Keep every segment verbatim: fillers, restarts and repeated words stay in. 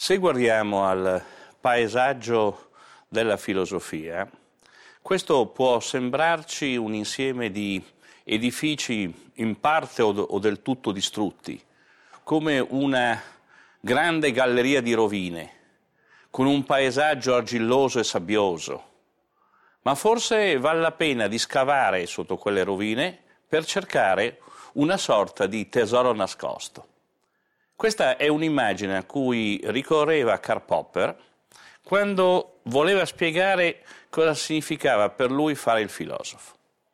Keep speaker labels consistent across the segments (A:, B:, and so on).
A: Se guardiamo al paesaggio della filosofia, questo può sembrarci un insieme di edifici in parte o, o del tutto distrutti, come una grande galleria di rovine, con un paesaggio argilloso e sabbioso. Ma forse vale la pena di scavare sotto quelle rovine per cercare una sorta di tesoro nascosto. Questa è un'immagine a cui ricorreva Karl Popper quando voleva spiegare cosa significava per lui fare il filosofo.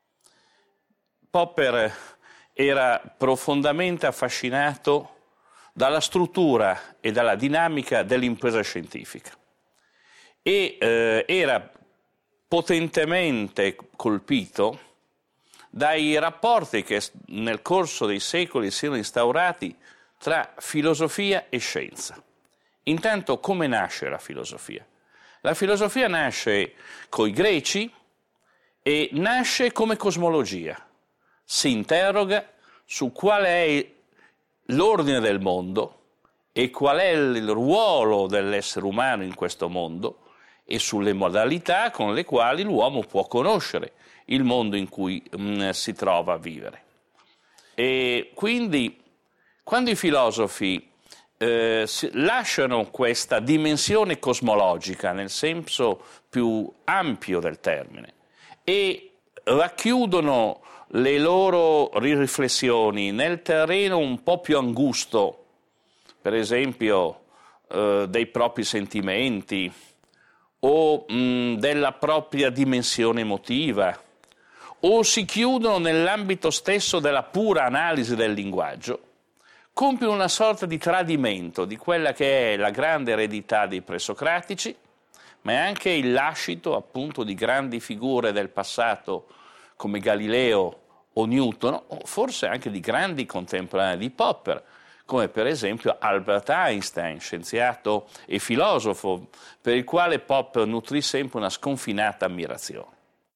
A: Popper era profondamente affascinato dalla struttura e dalla dinamica dell'impresa scientifica e eh, era potentemente colpito dai rapporti che nel corso dei secoli si sono instaurati tra filosofia e scienza. Intanto, come nasce la filosofia? La filosofia nasce coi greci e nasce come cosmologia. Si interroga su qual è l'ordine del mondo e qual è il ruolo dell'essere umano in questo mondo e sulle modalità con le quali l'uomo può conoscere il mondo in cui mh, si trova a vivere. E quindi quando i filosofi eh, lasciano questa dimensione cosmologica nel senso più ampio del termine e racchiudono le loro riflessioni nel terreno un po' più angusto, per esempio eh, dei propri sentimenti o mh, della propria dimensione emotiva, o si chiudono nell'ambito stesso della pura analisi del linguaggio, compiono una sorta di tradimento di quella che è la grande eredità dei presocratici, ma è anche il lascito appunto di grandi figure del passato come Galileo o Newton, o forse anche di grandi contemporanei di Popper, come per esempio Albert Einstein, scienziato e filosofo, per il quale Popper nutrì sempre una sconfinata ammirazione.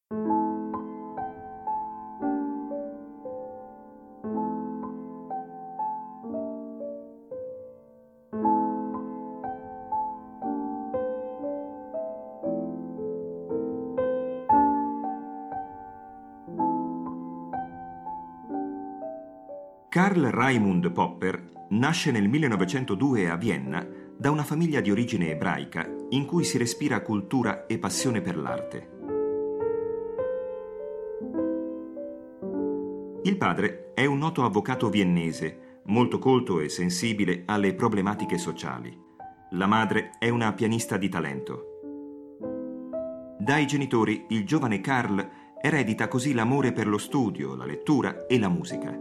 B: Karl Raimund Popper nasce nel millenovecentodue a Vienna da una famiglia di origine ebraica in cui si respira cultura e passione per l'arte. Il padre è un noto avvocato viennese, molto colto e sensibile alle problematiche sociali. La madre è una pianista di talento. Dai genitori, il giovane Karl eredita così l'amore per lo studio, la lettura e la musica.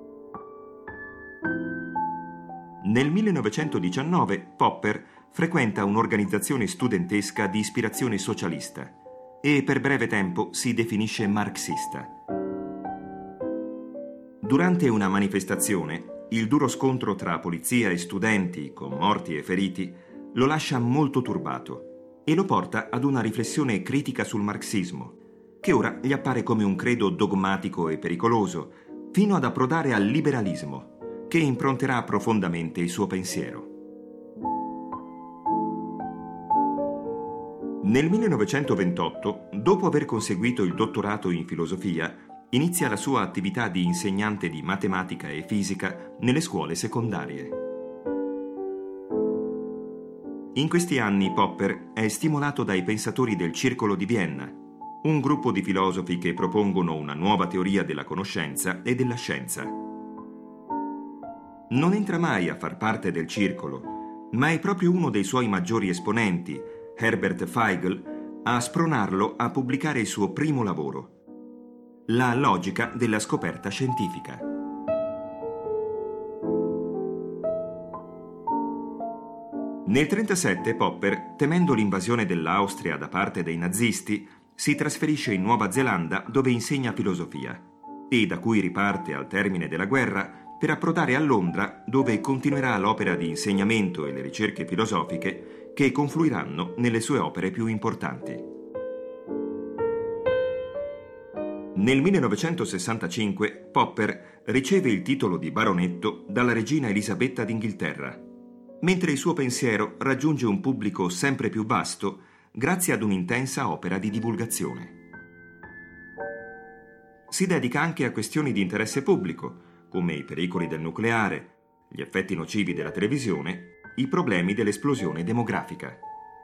B: Nel millenovecentodiciannove Popper frequenta un'organizzazione studentesca di ispirazione socialista e per breve tempo si definisce marxista. Durante una manifestazione, il duro scontro tra polizia e studenti, con morti e feriti, lo lascia molto turbato e lo porta ad una riflessione critica sul marxismo, che ora gli appare come un credo dogmatico e pericoloso, fino ad approdare al liberalismo, che impronterà profondamente il suo pensiero. Nel millenovecentoventotto, dopo aver conseguito il dottorato in filosofia, inizia la sua attività di insegnante di matematica e fisica nelle scuole secondarie. In questi anni Popper è stimolato dai pensatori del Circolo di Vienna, un gruppo di filosofi che propongono una nuova teoria della conoscenza e della scienza. Non entra mai a far parte del circolo, ma è proprio uno dei suoi maggiori esponenti, Herbert Feigl, a spronarlo a pubblicare il suo primo lavoro, La logica della scoperta scientifica. Nel trentasette Popper, temendo l'invasione dell'Austria da parte dei nazisti, si trasferisce in Nuova Zelanda dove insegna filosofia e da cui riparte al termine della guerra per approdare a Londra, dove continuerà l'opera di insegnamento e le ricerche filosofiche che confluiranno nelle sue opere più importanti. Nel millenovecentosessantacinque Popper riceve il titolo di baronetto dalla regina Elisabetta d'Inghilterra mentre il suo pensiero raggiunge un pubblico sempre più vasto grazie ad un'intensa opera di divulgazione. Si dedica anche a questioni di interesse pubblico, come i pericoli del nucleare, gli effetti nocivi della televisione, i problemi dell'esplosione demografica.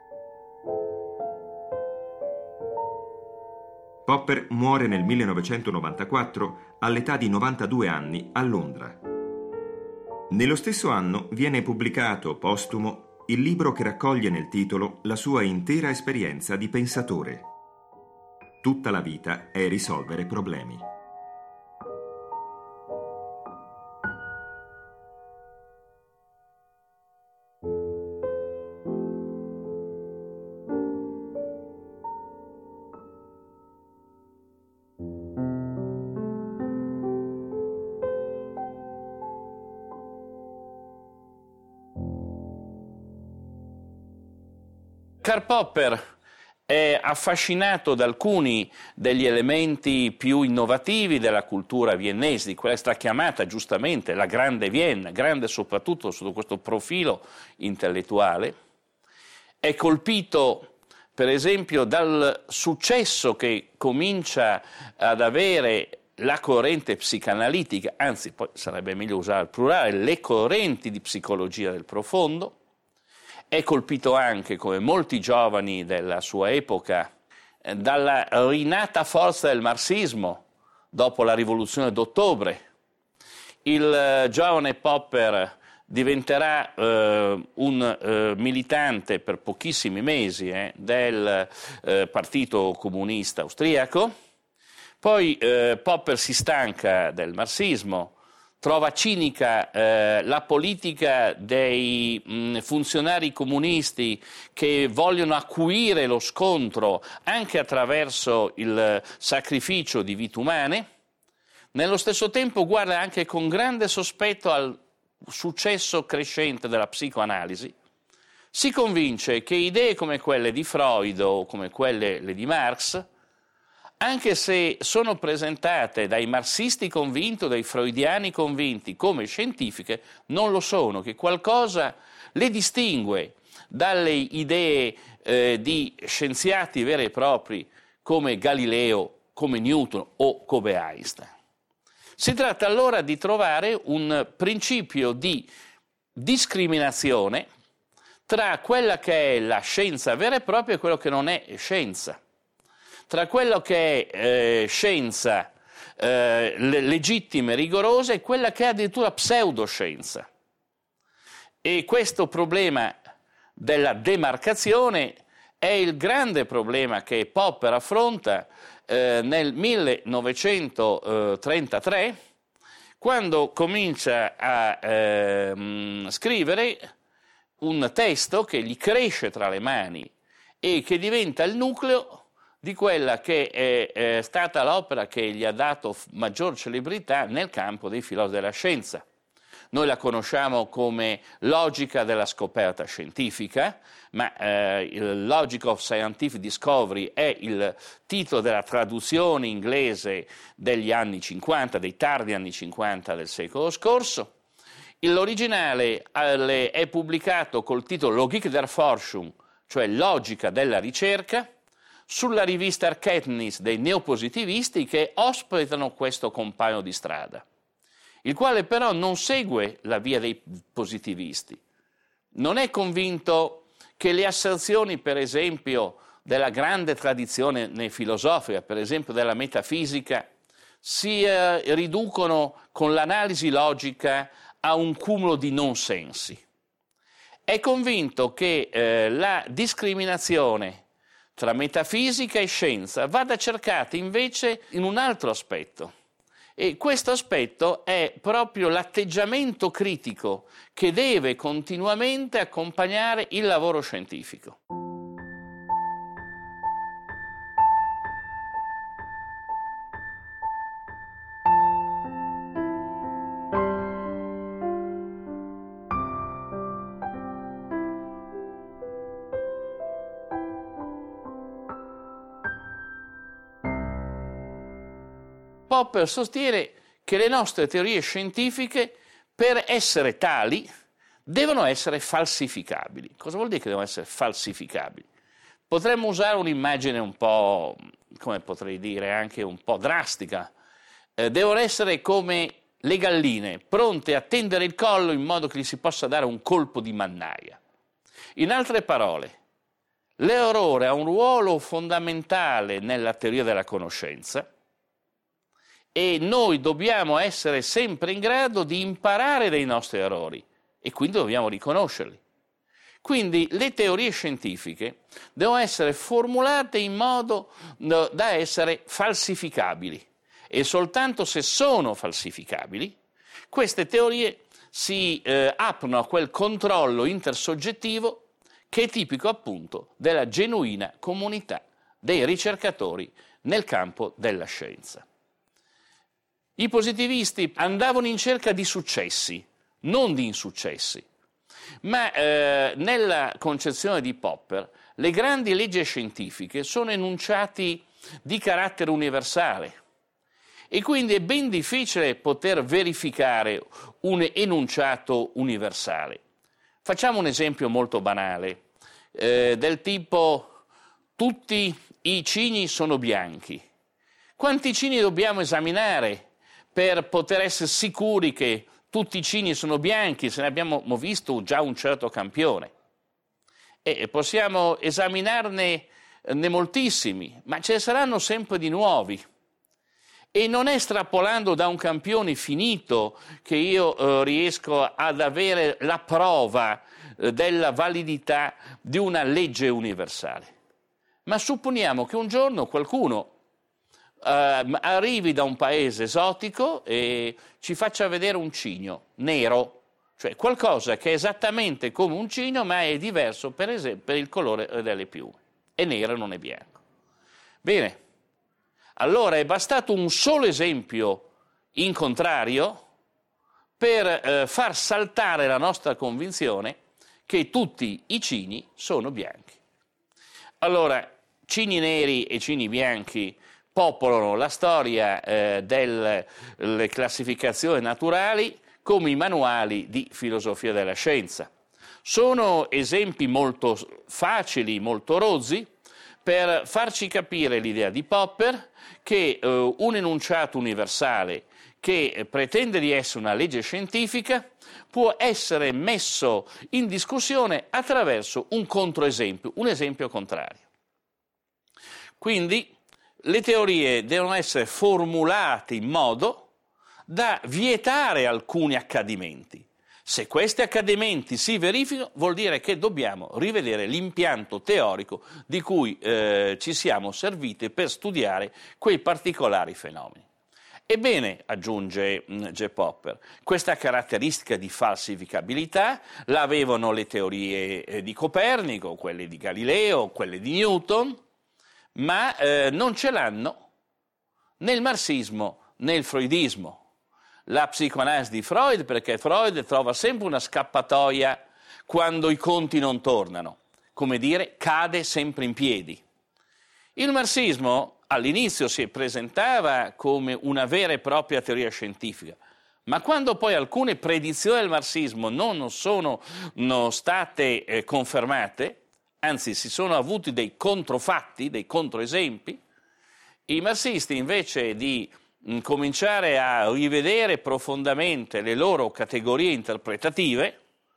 B: Popper muore nel millenovecentonovantaquattro all'età di novantadue anni a Londra. Nello stesso anno viene pubblicato postumo il libro che raccoglie nel titolo la sua intera esperienza di pensatore. Tutta la vita è risolvere problemi.
A: Karl Popper è affascinato da alcuni degli elementi più innovativi della cultura viennese, di quella che è stata chiamata giustamente la Grande Vienna, grande soprattutto sotto questo profilo intellettuale. È colpito, per esempio, dal successo che comincia ad avere la corrente psicanalitica, anzi poi sarebbe meglio usare il plurale, le correnti di psicologia del profondo. È colpito anche, come molti giovani della sua epoca, dalla rinata forza del marxismo dopo la rivoluzione d'ottobre. Il giovane Popper diventerà eh, un eh, militante per pochissimi mesi eh, del eh, Partito Comunista Austriaco. Poi eh, Popper si stanca del marxismo, trova cinica eh, la politica dei mh, funzionari comunisti che vogliono acuire lo scontro anche attraverso il sacrificio di vite umane. Nello stesso tempo guarda anche con grande sospetto al successo crescente della psicoanalisi. Si convince che idee come quelle di Freud o come quelle di Marx, anche se sono presentate dai marxisti convinti o dai freudiani convinti come scientifiche, non lo sono, che qualcosa le distingue dalle idee eh, di scienziati veri e propri come Galileo, come Newton o come Einstein. Si tratta allora di trovare un principio di discriminazione tra quella che è la scienza vera e propria e quello che non è scienza, tra quello che è eh, scienza eh, legittima e rigorosa e quella che è addirittura pseudoscienza. E questo problema della demarcazione è il grande problema che Popper affronta eh, nel millenovecentotrentatré, quando comincia a eh, scrivere un testo che gli cresce tra le mani e che diventa il nucleo di quella che è, è stata l'opera che gli ha dato maggior celebrità nel campo dei filosofi della scienza. Noi la conosciamo come Logica della scoperta scientifica, ma eh, il Logic of Scientific Discovery è il titolo della traduzione inglese degli anni cinquanta, dei tardi anni cinquanta del secolo scorso. L'originale eh, è pubblicato col titolo Logik der Forschung, cioè Logica della ricerca, sulla rivista Erkenntnis dei neopositivisti che ospitano questo compagno di strada, il quale però non segue la via dei positivisti. Non è convinto che le asserzioni, per esempio, della grande tradizione filosofica, per esempio della metafisica, si eh, riducono con l'analisi logica a un cumulo di non sensi. È convinto che eh, la discriminazione tra metafisica e scienza vada cercata invece in un altro aspetto. E questo aspetto è proprio l'atteggiamento critico che deve continuamente accompagnare il lavoro scientifico. Popper sostiene che le nostre teorie scientifiche, per essere tali, devono essere falsificabili. Cosa vuol dire che devono essere falsificabili? Potremmo usare un'immagine un po', come potrei dire, anche un po' drastica. Eh, devono essere come le galline, pronte a tendere il collo in modo che gli si possa dare un colpo di mannaia. In altre parole, l'errore ha un ruolo fondamentale nella teoria della conoscenza e noi dobbiamo essere sempre in grado di imparare dai nostri errori e quindi dobbiamo riconoscerli. Quindi le teorie scientifiche devono essere formulate in modo da essere falsificabili e soltanto se sono falsificabili queste teorie si eh, aprono a quel controllo intersoggettivo che è tipico appunto della genuina comunità dei ricercatori nel campo della scienza. I positivisti andavano in cerca di successi, non di insuccessi, ma eh, nella concezione di Popper le grandi leggi scientifiche sono enunciati di carattere universale e quindi è ben difficile poter verificare un enunciato universale. Facciamo un esempio molto banale, eh, del tipo tutti i cigni sono bianchi. Quanti cigni dobbiamo esaminare per poter essere sicuri che tutti i cigni sono bianchi, se ne abbiamo visto già un certo campione? E possiamo esaminarne ne moltissimi, ma ce ne saranno sempre di nuovi. E non è estrapolando da un campione finito che io eh, riesco ad avere la prova eh, della validità di una legge universale. Ma supponiamo che un giorno qualcuno eh, arrivi da un paese esotico e ci faccia vedere un cigno nero, cioè qualcosa che è esattamente come un cigno ma è diverso per esempio per il colore delle piume. È nero, non è bianco. Bene. Allora è bastato un solo esempio in contrario per eh, far saltare la nostra convinzione che tutti i cigni sono bianchi. Allora, cigni neri e cigni bianchi popolano la storia eh, delle classificazioni naturali come i manuali di filosofia della scienza. Sono esempi molto facili, molto rozzi, per farci capire l'idea di Popper che eh, un enunciato universale che pretende di essere una legge scientifica può essere messo in discussione attraverso un controesempio, un esempio contrario. Quindi le teorie devono essere formulate in modo da vietare alcuni accadimenti. Se questi accadimenti si verificano, vuol dire che dobbiamo rivedere l'impianto teorico di cui eh, ci siamo serviti per studiare quei particolari fenomeni. Ebbene, aggiunge G. Popper, questa caratteristica di falsificabilità l'avevano le teorie eh, di Copernico, quelle di Galileo, quelle di Newton, ma eh, non ce l'hanno né il marxismo né il freudismo. La psicoanalisi di Freud, perché Freud trova sempre una scappatoia quando i conti non tornano, come dire, cade sempre in piedi. Il marxismo all'inizio si presentava come una vera e propria teoria scientifica, ma quando poi alcune predizioni del marxismo non sono non state eh, confermate, anzi si sono avuti dei controfatti, dei controesempi, i marxisti invece di cominciare a rivedere profondamente le loro categorie interpretative,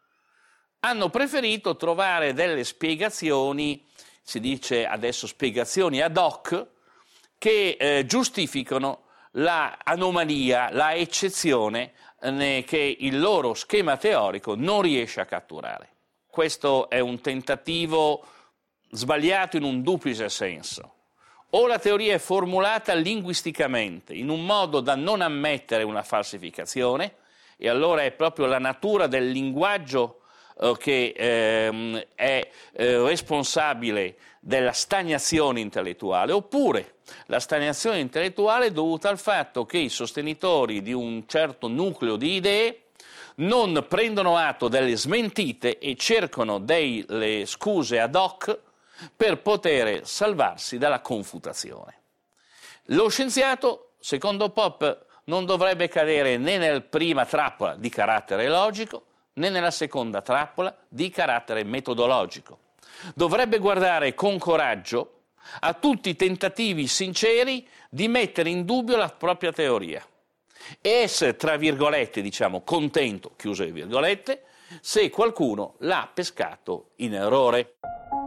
A: hanno preferito trovare delle spiegazioni, si dice adesso spiegazioni ad hoc, che eh, giustificano la anomalia, la eccezione eh, che il loro schema teorico non riesce a catturare. Questo è un tentativo sbagliato in un duplice senso. O la teoria è formulata linguisticamente in un modo da non ammettere una falsificazione, e allora è proprio la natura del linguaggio eh, che eh, è eh, responsabile della stagnazione intellettuale, oppure la stagnazione intellettuale è dovuta al fatto che i sostenitori di un certo nucleo di idee non prendono atto delle smentite e cercano delle scuse ad hoc per poter salvarsi dalla confutazione. Lo scienziato, secondo Popper, non dovrebbe cadere né nella prima trappola di carattere logico, né nella seconda trappola di carattere metodologico. Dovrebbe guardare con coraggio a tutti i tentativi sinceri di mettere in dubbio la propria teoria e essere, tra virgolette, diciamo, contento, chiuse le virgolette, se qualcuno l'ha pescato in errore.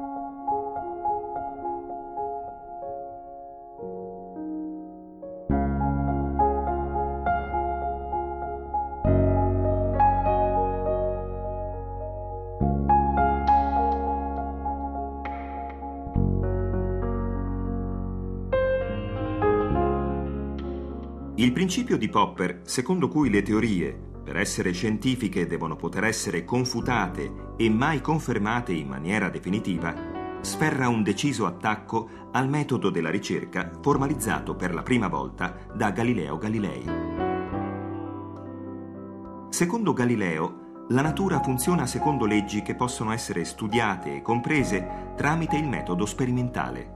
B: Il principio di Popper, secondo cui le teorie, per essere scientifiche, devono poter essere confutate e mai confermate in maniera definitiva, sferra un deciso attacco al metodo della ricerca formalizzato per la prima volta da Galileo Galilei. Secondo Galileo, la natura funziona secondo leggi che possono essere studiate e comprese tramite il metodo sperimentale.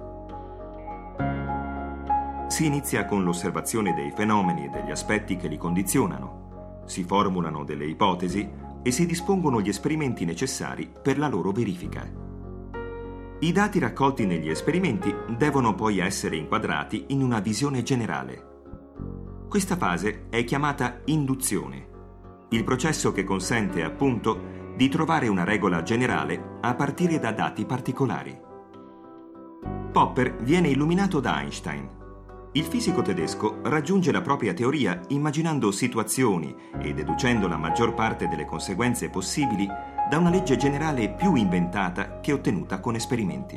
B: Si inizia con l'osservazione dei fenomeni e degli aspetti che li condizionano, si formulano delle ipotesi e si dispongono gli esperimenti necessari per la loro verifica. I dati raccolti negli esperimenti devono poi essere inquadrati in una visione generale. Questa fase è chiamata induzione, il processo che consente appunto di trovare una regola generale a partire da dati particolari. Popper viene illuminato da Einstein. Il fisico tedesco raggiunge la propria teoria immaginando situazioni e deducendo la maggior parte delle conseguenze possibili da una legge generale più inventata che ottenuta con esperimenti.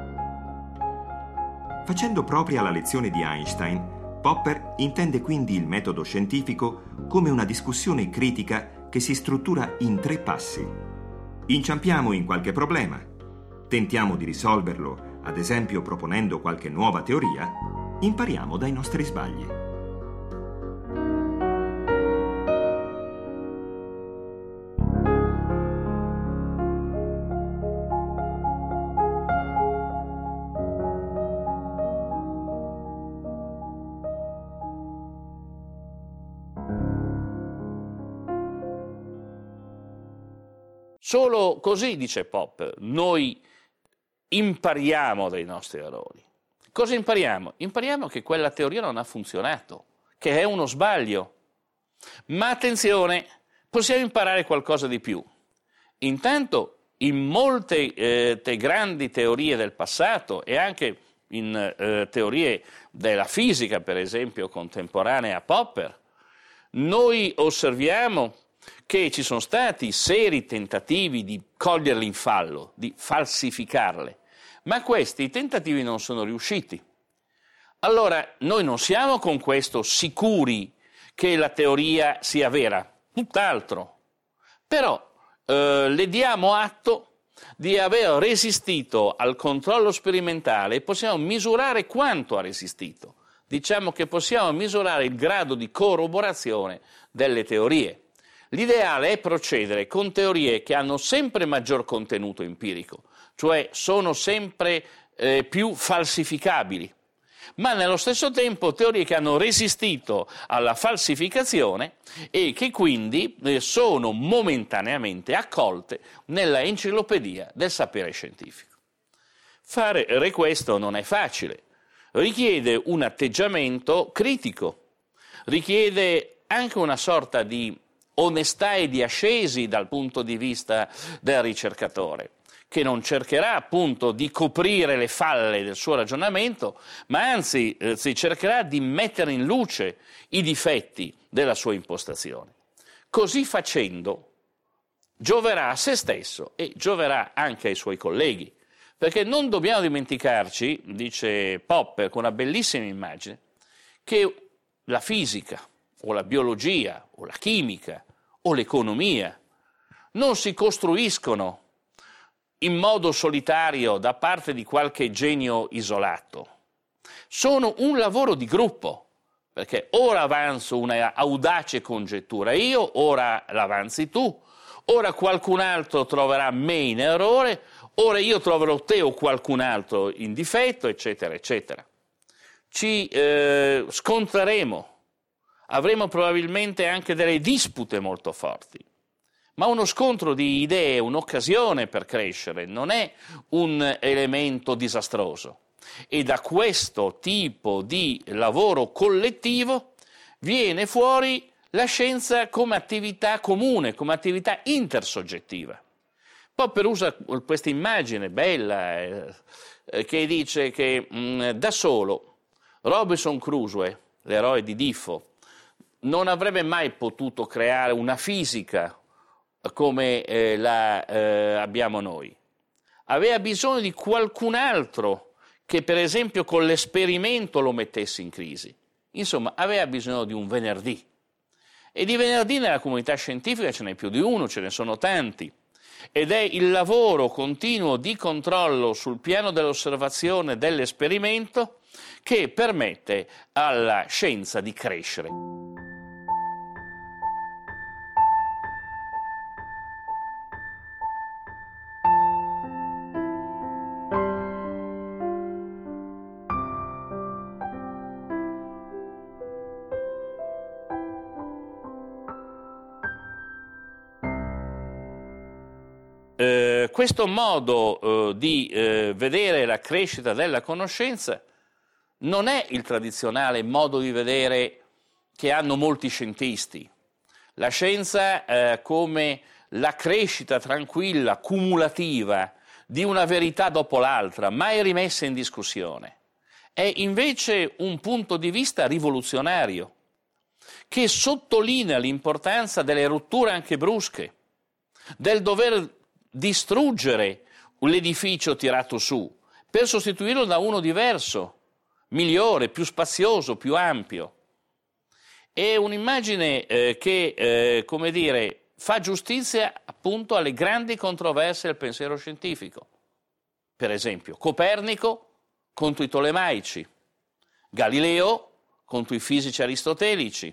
B: Facendo propria la lezione di Einstein, Popper intende quindi il metodo scientifico come una discussione critica che si struttura in tre passi. Inciampiamo in qualche problema, tentiamo di risolverlo, ad esempio proponendo qualche nuova teoria, impariamo dai nostri sbagli.
A: Solo così, dice Popper, noi impariamo dai nostri errori. Cosa impariamo? Impariamo che quella teoria non ha funzionato, che è uno sbaglio. Ma attenzione, possiamo imparare qualcosa di più. Intanto, in molte eh, te grandi teorie del passato e anche in eh, teorie della fisica, per esempio, contemporanea a Popper, noi osserviamo che ci sono stati seri tentativi di coglierle in fallo, di falsificarle. Ma questi tentativi non sono riusciti. Allora, noi non siamo con questo sicuri che la teoria sia vera, tutt'altro. Però eh, le diamo atto di aver resistito al controllo sperimentale e possiamo misurare quanto ha resistito. Diciamo che possiamo misurare il grado di corroborazione delle teorie. L'ideale è procedere con teorie che hanno sempre maggior contenuto empirico, cioè sono sempre eh, più falsificabili, ma nello stesso tempo teorie che hanno resistito alla falsificazione e che quindi eh, sono momentaneamente accolte nella enciclopedia del sapere scientifico. Fare questo non è facile, richiede un atteggiamento critico, richiede anche una sorta di onestà e di ascesi dal punto di vista del ricercatore, che non cercherà appunto di coprire le falle del suo ragionamento, ma anzi eh, si cercherà di mettere in luce i difetti della sua impostazione. Così facendo gioverà a se stesso e gioverà anche ai suoi colleghi, perché non dobbiamo dimenticarci, dice Popper con una bellissima immagine, che la fisica o la biologia o la chimica o l'economia non si costruiscono in modo solitario da parte di qualche genio isolato. Sono un lavoro di gruppo, perché ora avanzo una audace congettura io, ora l'avanzi tu, ora qualcun altro troverà me in errore, ora io troverò te o qualcun altro in difetto, eccetera, eccetera. Ci eh, scontreremo, avremo probabilmente anche delle dispute molto forti, Ma uno scontro di idee è un'occasione per crescere, non è un elemento disastroso. E da questo tipo di lavoro collettivo viene fuori la scienza come attività comune, come attività intersoggettiva. Popper usa questa immagine bella eh, che dice che mh, da solo Robinson Crusoe, l'eroe di Defoe, non avrebbe mai potuto creare una fisica come eh, la eh, abbiamo noi. Aveva bisogno di qualcun altro che per esempio con l'esperimento lo mettesse in crisi. Insomma, aveva bisogno di un venerdì. E di venerdì nella comunità scientifica ce n'è più di uno, ce ne sono tanti. Ed è il lavoro continuo di controllo sul piano dell'osservazione e dell'esperimento che permette alla scienza di crescere. Eh, questo modo eh, di eh, vedere la crescita della conoscenza non è il tradizionale modo di vedere che hanno molti scientisti. La scienza eh, come la crescita tranquilla, cumulativa di una verità dopo l'altra, mai rimessa in discussione. È invece un punto di vista rivoluzionario che sottolinea l'importanza delle rotture anche brusche, del dover distruggere l'edificio tirato su per sostituirlo da uno diverso, migliore, più spazioso, più ampio. È un'immagine eh, che, eh, come dire, fa giustizia appunto alle grandi controversie del pensiero scientifico. Per esempio, Copernico contro i Tolemaici, Galileo contro i fisici aristotelici,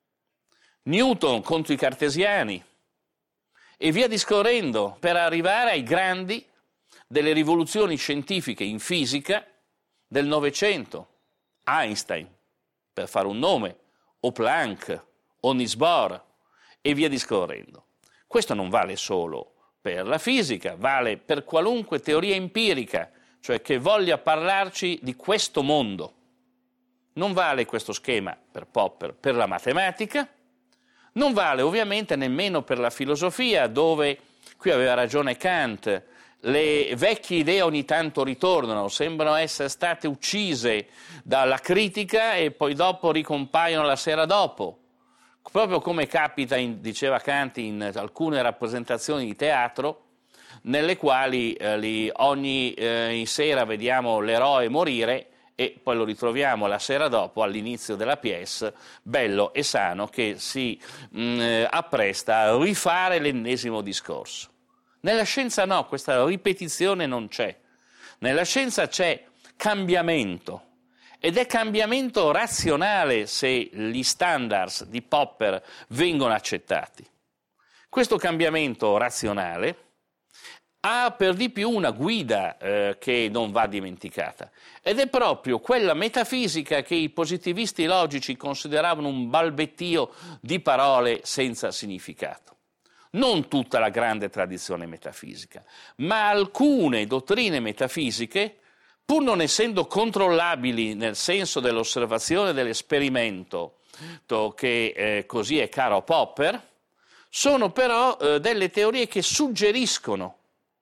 A: Newton contro i cartesiani, e via discorrendo, per arrivare ai grandi delle rivoluzioni scientifiche in fisica del Novecento, Einstein, per fare un nome, o Planck, o Niels Bohr, e via discorrendo. Questo non vale solo per la fisica, vale per qualunque teoria empirica, cioè che voglia parlarci di questo mondo. Non vale questo schema per Popper per la matematica, non vale ovviamente nemmeno per la filosofia, dove, qui aveva ragione Kant, le vecchie idee ogni tanto ritornano, sembrano essere state uccise dalla critica e poi dopo ricompaiono la sera dopo. Proprio come capita, in, diceva Kant, in alcune rappresentazioni di teatro, nelle quali eh, li, ogni eh, sera vediamo l'eroe morire e poi lo ritroviamo la sera dopo all'inizio della pièce, bello e sano, che si mh, appresta a rifare l'ennesimo discorso. Nella scienza no, questa ripetizione non c'è. Nella scienza c'è cambiamento, ed è cambiamento razionale se gli standards di Popper vengono accettati. Questo cambiamento razionale ha per di più una guida eh, che non va dimenticata, ed è proprio quella metafisica che i positivisti logici consideravano un balbettio di parole senza significato. Non tutta la grande tradizione metafisica, ma alcune dottrine metafisiche, pur non essendo controllabili nel senso dell'osservazione e dell'esperimento, che eh, così è caro a Popper, sono però eh, delle teorie che suggeriscono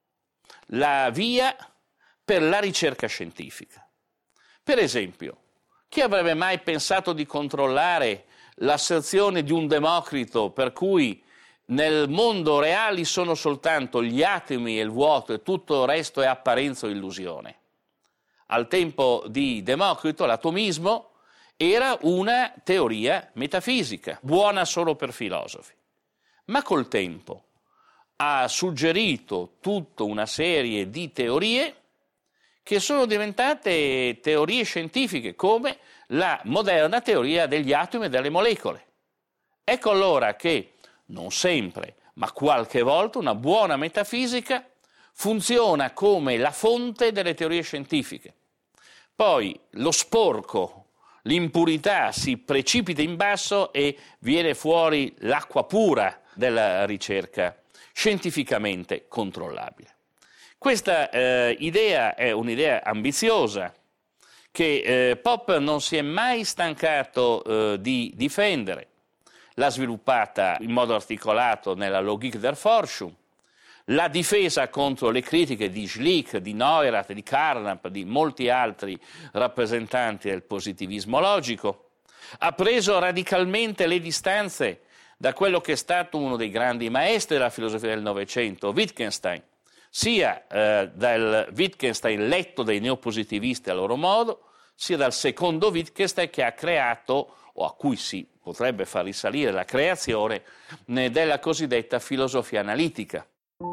A: la via per la ricerca scientifica. Per esempio, chi avrebbe mai pensato di controllare l'asserzione di un Democrito per cui nel mondo reali sono soltanto gli atomi e il vuoto e tutto il resto è apparenza o illusione? Al tempo di Democrito l'atomismo era una teoria metafisica, buona solo per filosofi. Ma col tempo ha suggerito tutta una serie di teorie che sono diventate teorie scientifiche, come la moderna teoria degli atomi e delle molecole. Ecco allora che, non sempre, ma qualche volta, una buona metafisica funziona come la fonte delle teorie scientifiche. Poi lo sporco, l'impurità si precipita in basso e viene fuori l'acqua pura della ricerca scientificamente controllabile. Questa eh, idea è un'idea ambiziosa che eh, Popper non si è mai stancato eh, di difendere. L'ha sviluppata in modo articolato nella Logik der Forschung, l'ha difesa contro le critiche di Schlick, di Neurath, di Carnap, di molti altri rappresentanti del positivismo logico, ha preso radicalmente le distanze da quello che è stato uno dei grandi maestri della filosofia del Novecento, Wittgenstein, sia eh, dal Wittgenstein letto dai neopositivisti a loro modo, sia dal secondo Wittgenstein che ha creato, o a cui si potrebbe far risalire la creazione, della cosiddetta filosofia analitica.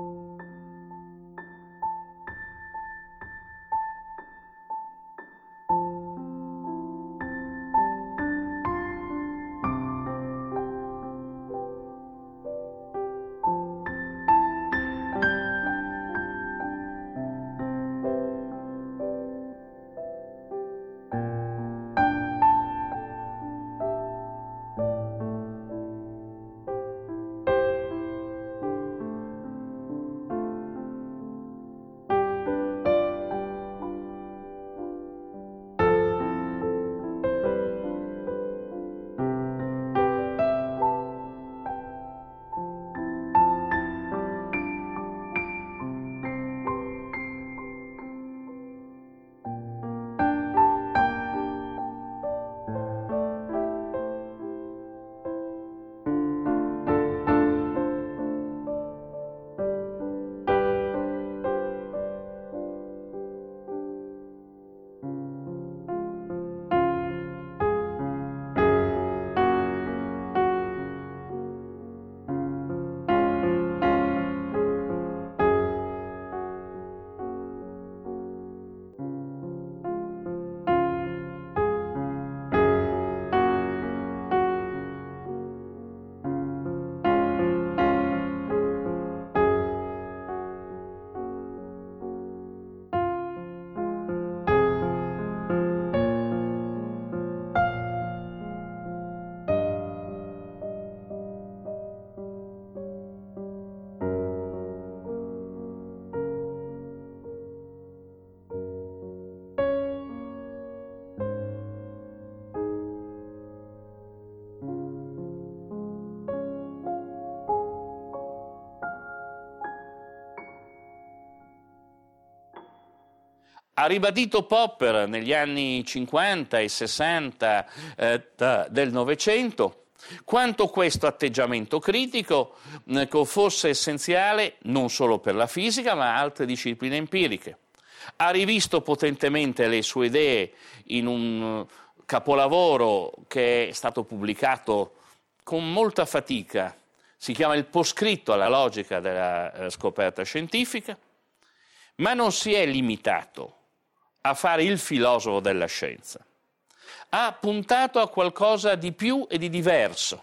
A: Ha ribadito Popper negli anni cinquanta e sessanta eh, del Novecento quanto questo atteggiamento critico eh, fosse essenziale non solo per la fisica ma altre discipline empiriche. Ha rivisto potentemente le sue idee in un capolavoro che è stato pubblicato con molta fatica, si chiama Il poscritto alla logica della eh, scoperta scientifica, ma non si è limitato a fare il filosofo della scienza. Ha puntato a qualcosa di più e di diverso.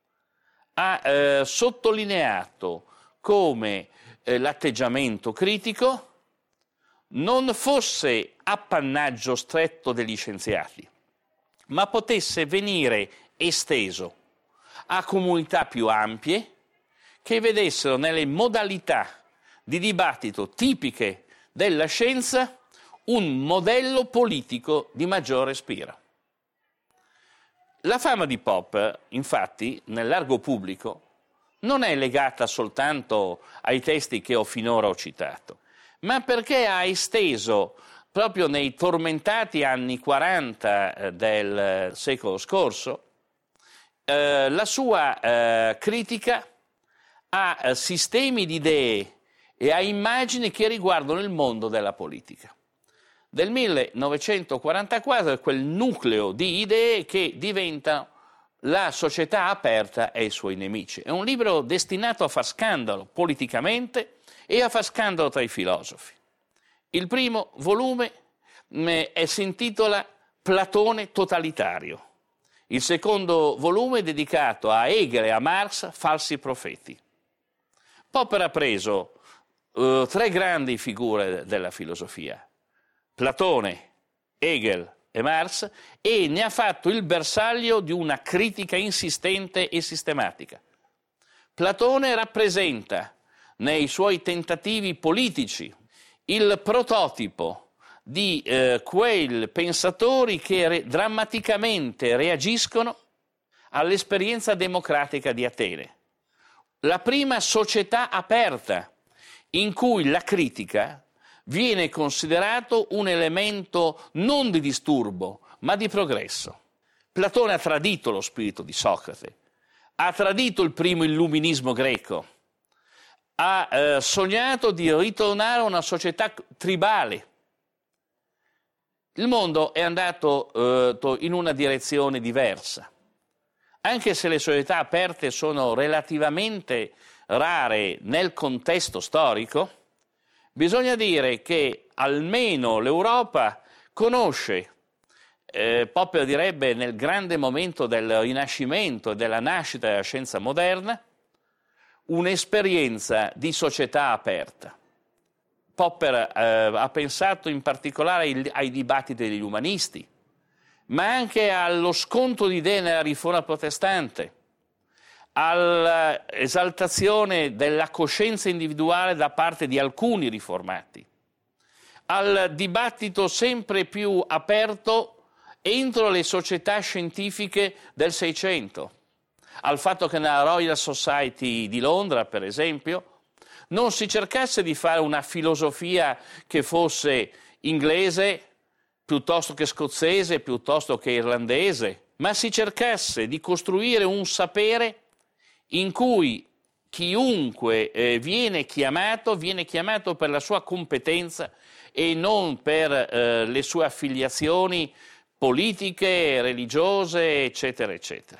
A: Ha eh, sottolineato come eh, l'atteggiamento critico non fosse appannaggio stretto degli scienziati, ma potesse venire esteso a comunità più ampie che vedessero nelle modalità di dibattito tipiche della scienza un modello politico di maggior respiro. La fama di Popper, infatti, nel largo pubblico, non è legata soltanto ai testi che ho finora ho citato, ma perché ha esteso, proprio nei tormentati anni quaranta del secolo scorso, eh, la sua eh, critica a eh, sistemi di idee e a immagini che riguardano il mondo della politica. Del millenovecentoquarantaquattro è quel nucleo di idee che diventa la società aperta e i suoi nemici. È un libro destinato a far scandalo politicamente e a far scandalo tra i filosofi. Il primo volume mh, è, si intitola Platone totalitario. Il secondo volume è dedicato a Hegel e a Marx, falsi profeti. Popper ha preso uh, tre grandi figure della filosofia, Platone, Hegel e Marx, e ne ha fatto il bersaglio di una critica insistente e sistematica. Platone rappresenta nei suoi tentativi politici, il prototipo di eh, quei pensatori che re- drammaticamente reagiscono all'esperienza democratica di Atene. La prima società aperta in cui la critica viene considerato un elemento non di disturbo, ma di progresso. Platone ha tradito lo spirito di Socrate, ha tradito il primo illuminismo greco, ha eh, sognato di ritornare a una società tribale. Il mondo è andato eh, in una direzione diversa. Anche se le società aperte sono relativamente rare nel contesto storico, bisogna dire che almeno l'Europa conosce, eh, Popper direbbe nel grande momento del Rinascimento e della nascita della scienza moderna, un'esperienza di società aperta. Popper eh, ha pensato in particolare ai, ai dibattiti degli umanisti, ma anche allo scontro di idee nella riforma protestante, all'esaltazione della coscienza individuale da parte di alcuni riformati, al dibattito sempre più aperto entro le società scientifiche del Seicento, al fatto che nella Royal Society di Londra, per esempio, non si cercasse di fare una filosofia che fosse inglese piuttosto che scozzese, piuttosto che irlandese, ma si cercasse di costruire un sapere in cui chiunque eh, viene chiamato, viene chiamato per la sua competenza e non per eh, le sue affiliazioni politiche, religiose, eccetera, eccetera.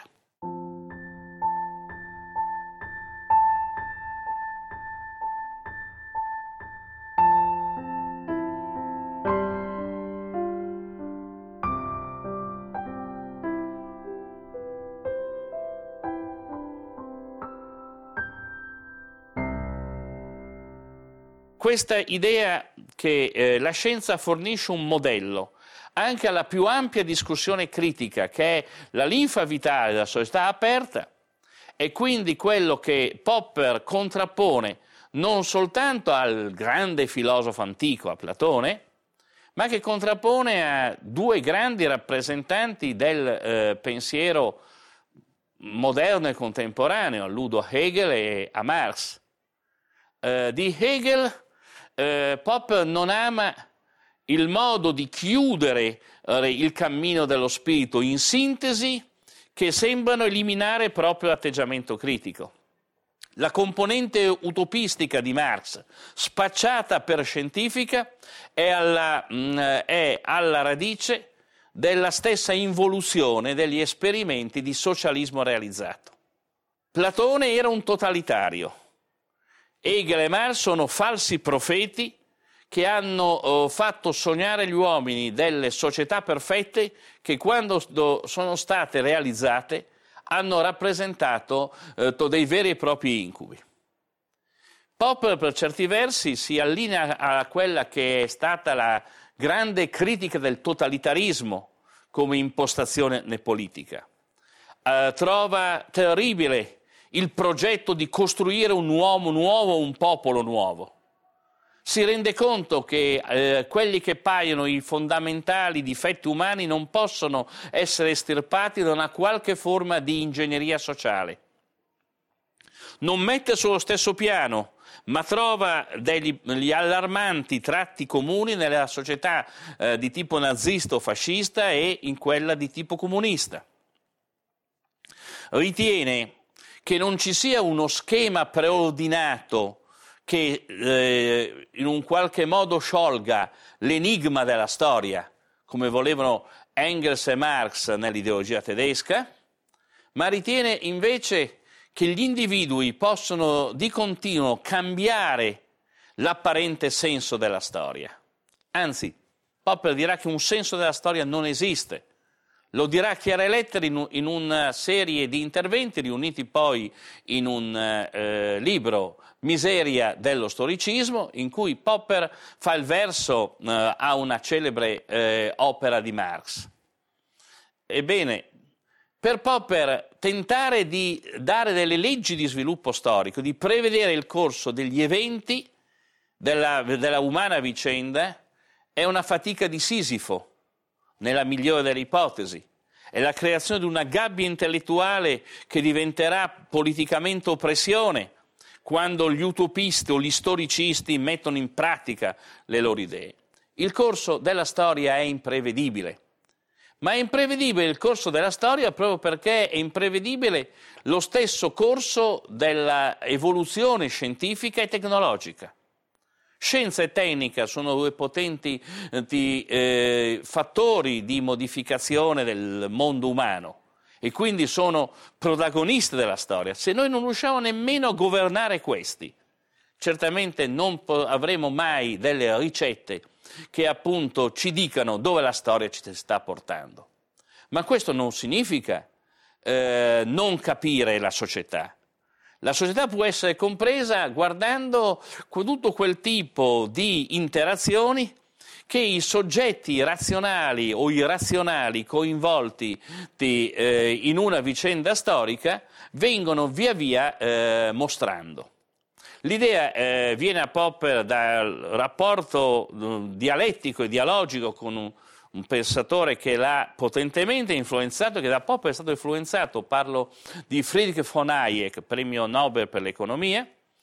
A: Questa idea che eh, la scienza fornisce un modello anche alla più ampia discussione critica, che è la linfa vitale della società aperta, è quindi quello che Popper contrappone non soltanto al grande filosofo antico, a Platone, ma che contrappone a due grandi rappresentanti del eh, pensiero moderno e contemporaneo, alludo a Hegel e a Marx. Eh, di Hegel Eh, Popper non ama il modo di chiudere eh, il cammino dello spirito in sintesi che sembrano eliminare proprio l'atteggiamento critico. La componente utopistica di Marx, spacciata per scientifica, è alla, mh, è alla radice della stessa involuzione degli esperimenti di socialismo realizzato. Platone era un totalitario. Hegel e Marx sono falsi profeti che hanno oh, fatto sognare gli uomini delle società perfette che quando do, sono state realizzate hanno rappresentato eh, dei veri e propri incubi. Popper per certi versi si allinea a quella che è stata la grande critica del totalitarismo come impostazione politica. Eh, trova terribile il progetto di costruire un uomo nuovo, un popolo nuovo. Si rende conto che eh, quelli che paiono i fondamentali difetti umani non possono essere estirpati da una qualche forma di ingegneria sociale. Non mette sullo stesso piano, ma trova degli gli allarmanti tratti comuni nella società eh, di tipo nazista o fascista e in quella di tipo comunista. Ritiene che non ci sia uno schema preordinato che eh, in un qualche modo sciolga l'enigma della storia, come volevano Engels e Marx nell'ideologia tedesca, ma ritiene invece che gli individui possono di continuo cambiare l'apparente senso della storia. Anzi, Popper dirà che un senso della storia non esiste. Lo dirà a chiare lettere in, in una serie di interventi riuniti poi in un eh, libro, Miseria dello storicismo, in cui Popper fa il verso eh, a una celebre eh, opera di Marx. Ebbene, per Popper tentare di dare delle leggi di sviluppo storico, di prevedere il corso degli eventi della, della umana vicenda, è una fatica di Sisifo, nella migliore delle ipotesi. È la creazione di una gabbia intellettuale che diventerà politicamente oppressione quando gli utopisti o gli storicisti mettono in pratica le loro idee. Il corso della storia è imprevedibile, ma è imprevedibile il corso della storia proprio perché è imprevedibile lo stesso corso della evoluzione scientifica e tecnologica. Scienza e tecnica sono due potenti di, eh, fattori di modificazione del mondo umano e quindi sono protagonisti della storia. Se noi non riusciamo nemmeno a governare questi, certamente non avremo mai delle ricette che appunto ci dicano dove la storia ci sta portando. Ma questo non significa eh, non capire la società. La società può essere compresa guardando tutto quel tipo di interazioni che i soggetti razionali o irrazionali coinvolti di, eh, in una vicenda storica vengono via via eh, mostrando. L'idea eh, viene a Popper dal rapporto uh, dialettico e dialogico con un, un pensatore che l'ha potentemente influenzato, che da Popper è stato influenzato, parlo di Friedrich von Hayek, premio Nobel per l'economia,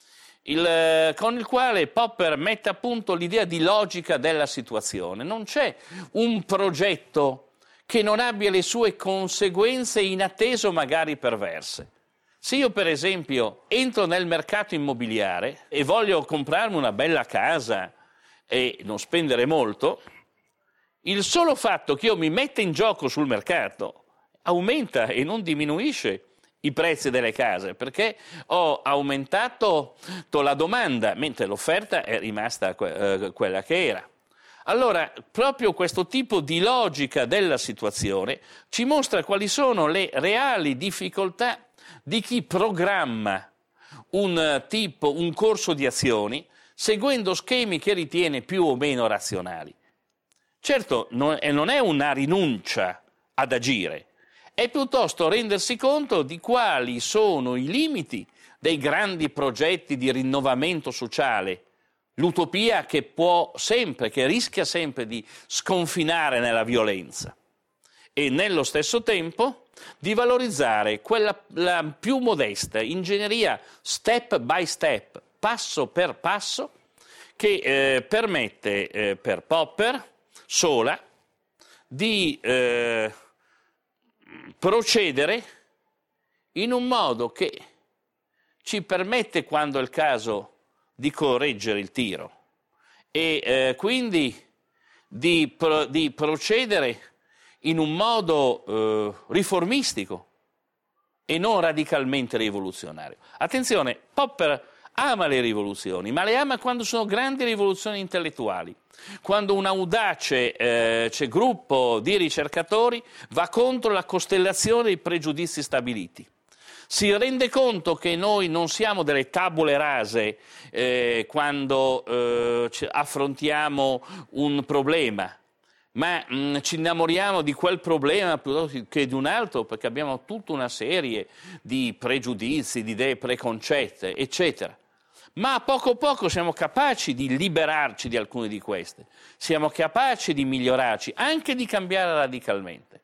A: il, con il quale Popper mette a punto l'idea di logica della situazione. Non c'è un progetto che non abbia le sue conseguenze inatteso, magari perverse. Se io per esempio entro nel mercato immobiliare e voglio comprarmi una bella casa e non spendere molto, il solo fatto che io mi metta in gioco sul mercato aumenta e non diminuisce i prezzi delle case, perché ho aumentato la domanda, mentre l'offerta è rimasta eh, quella che era. Allora, proprio questo tipo di logica della situazione ci mostra quali sono le reali difficoltà di chi programma un tipo, un corso di azioni seguendo schemi che ritiene più o meno razionali. Certo, non è, non è una rinuncia ad agire, è piuttosto rendersi conto di quali sono i limiti dei grandi progetti di rinnovamento sociale, l'utopia che può sempre, che rischia sempre di sconfinare nella violenza, e nello stesso tempo di valorizzare quella la più modesta ingegneria step by step, passo per passo, che eh, permette eh, per Popper sola di eh, procedere in un modo che ci permette, quando è il caso, di correggere il tiro e eh, quindi di, pro, di procedere in un modo eh, riformistico e non radicalmente rivoluzionario. Attenzione, Popper ama le rivoluzioni, ma le ama quando sono grandi rivoluzioni intellettuali, quando un audace eh, c'è gruppo di ricercatori va contro la costellazione dei pregiudizi stabiliti. Si rende conto che noi non siamo delle tabule rase eh, quando eh, affrontiamo un problema, ma mh, ci innamoriamo di quel problema piuttosto che di un altro, perché abbiamo tutta una serie di pregiudizi, di idee preconcette, eccetera. Ma a poco a poco siamo capaci di liberarci di alcune di queste, siamo capaci di migliorarci, anche di cambiare radicalmente.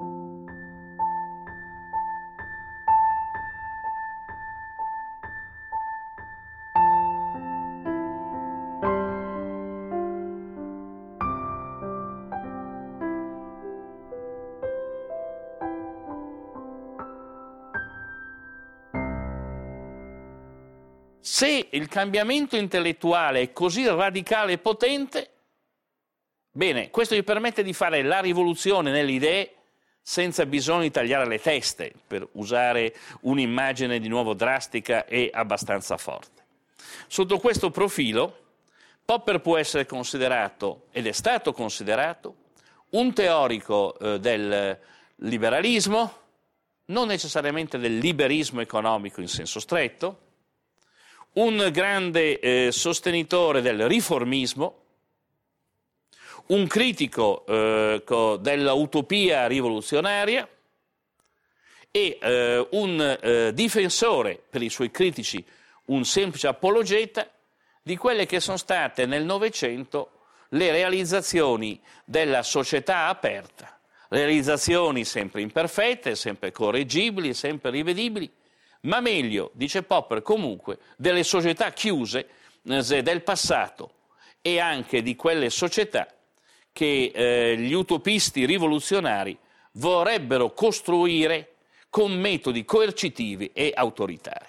A: Se il cambiamento intellettuale è così radicale e potente, bene, questo gli permette di fare la rivoluzione nelle idee senza bisogno di tagliare le teste, per usare un'immagine di nuovo drastica e abbastanza forte. Sotto questo profilo, Popper può essere considerato, ed è stato considerato, un teorico eh, del liberalismo, non necessariamente del liberismo economico in senso stretto, un grande eh, sostenitore del riformismo, un critico eh, dell'utopia rivoluzionaria e eh, un eh, difensore, per i suoi critici un semplice apologeta, di quelle che sono state nel Novecento le realizzazioni della società aperta, realizzazioni sempre imperfette, sempre correggibili, sempre rivedibili, ma meglio, dice Popper, comunque, delle società chiuse eh, del passato e anche di quelle società che eh, gli utopisti rivoluzionari vorrebbero costruire con metodi coercitivi e autoritari.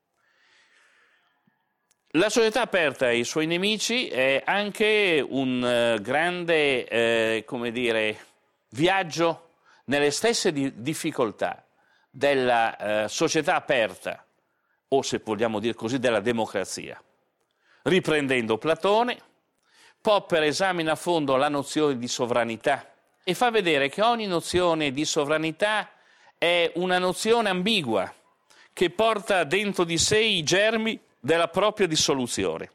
A: La società aperta ai suoi nemici è anche un uh, grande, eh, come dire, viaggio nelle stesse di- difficoltà della uh, società aperta, o se vogliamo dire così, della democrazia. Riprendendo Platone, Popper esamina a fondo la nozione di sovranità e fa vedere che ogni nozione di sovranità è una nozione ambigua che porta dentro di sé i germi della propria dissoluzione.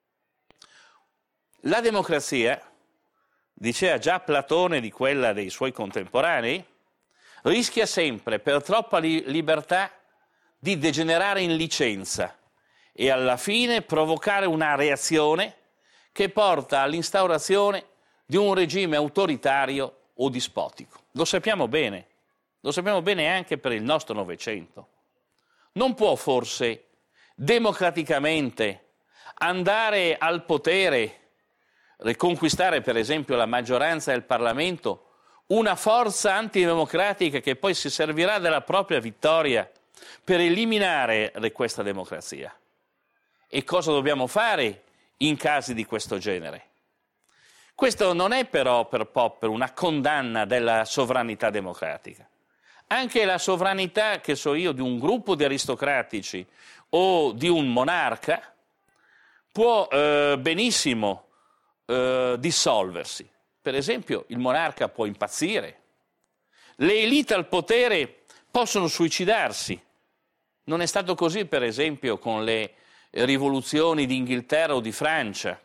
A: La democrazia, diceva già Platone di quella dei suoi contemporanei, rischia sempre, per troppa li- libertà, di degenerare in licenza e alla fine provocare una reazione che porta all'instaurazione di un regime autoritario o dispotico. Lo sappiamo bene, lo sappiamo bene anche per il nostro Novecento. Non può forse democraticamente andare al potere, riconquistare per esempio la maggioranza del Parlamento, una forza antidemocratica che poi si servirà della propria vittoria per eliminare questa democrazia? E cosa dobbiamo fare in casi di questo genere? Questo non è però per Popper una condanna della sovranità democratica. Anche la sovranità, che so io, di un gruppo di aristocratici o di un monarca può eh, benissimo eh, dissolversi. Per esempio, il monarca può impazzire, le elite al potere possono suicidarsi. Non è stato così, per esempio, con le rivoluzioni di Inghilterra o di Francia.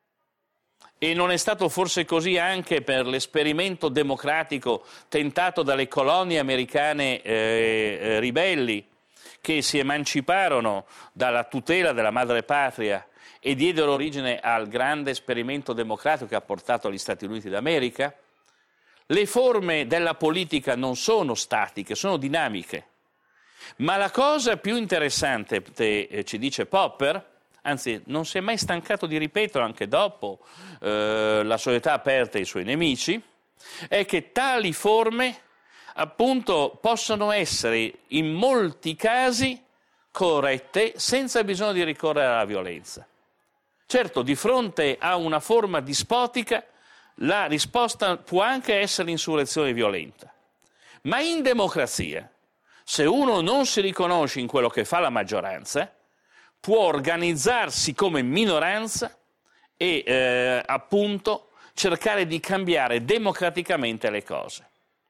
A: E non è stato forse così anche per l'esperimento democratico tentato dalle colonie americane eh, ribelli, che si emanciparono dalla tutela della madrepatria e diedero origine al grande esperimento democratico che ha portato agli Stati Uniti d'America? Le forme della politica non sono statiche, sono dinamiche. Ma la cosa più interessante, te, ci dice Popper, anzi non si è mai stancato di ripetere anche dopo eh, la società aperta ai suoi nemici, è che tali forme appunto possono essere in molti casi corrette senza bisogno di ricorrere alla violenza. Certo, di fronte a una forma dispotica la risposta può anche essere l'insurrezione violenta, ma in democrazia, se uno non si riconosce in quello che fa la maggioranza, può organizzarsi come minoranza e eh, appunto cercare di cambiare democraticamente le cose.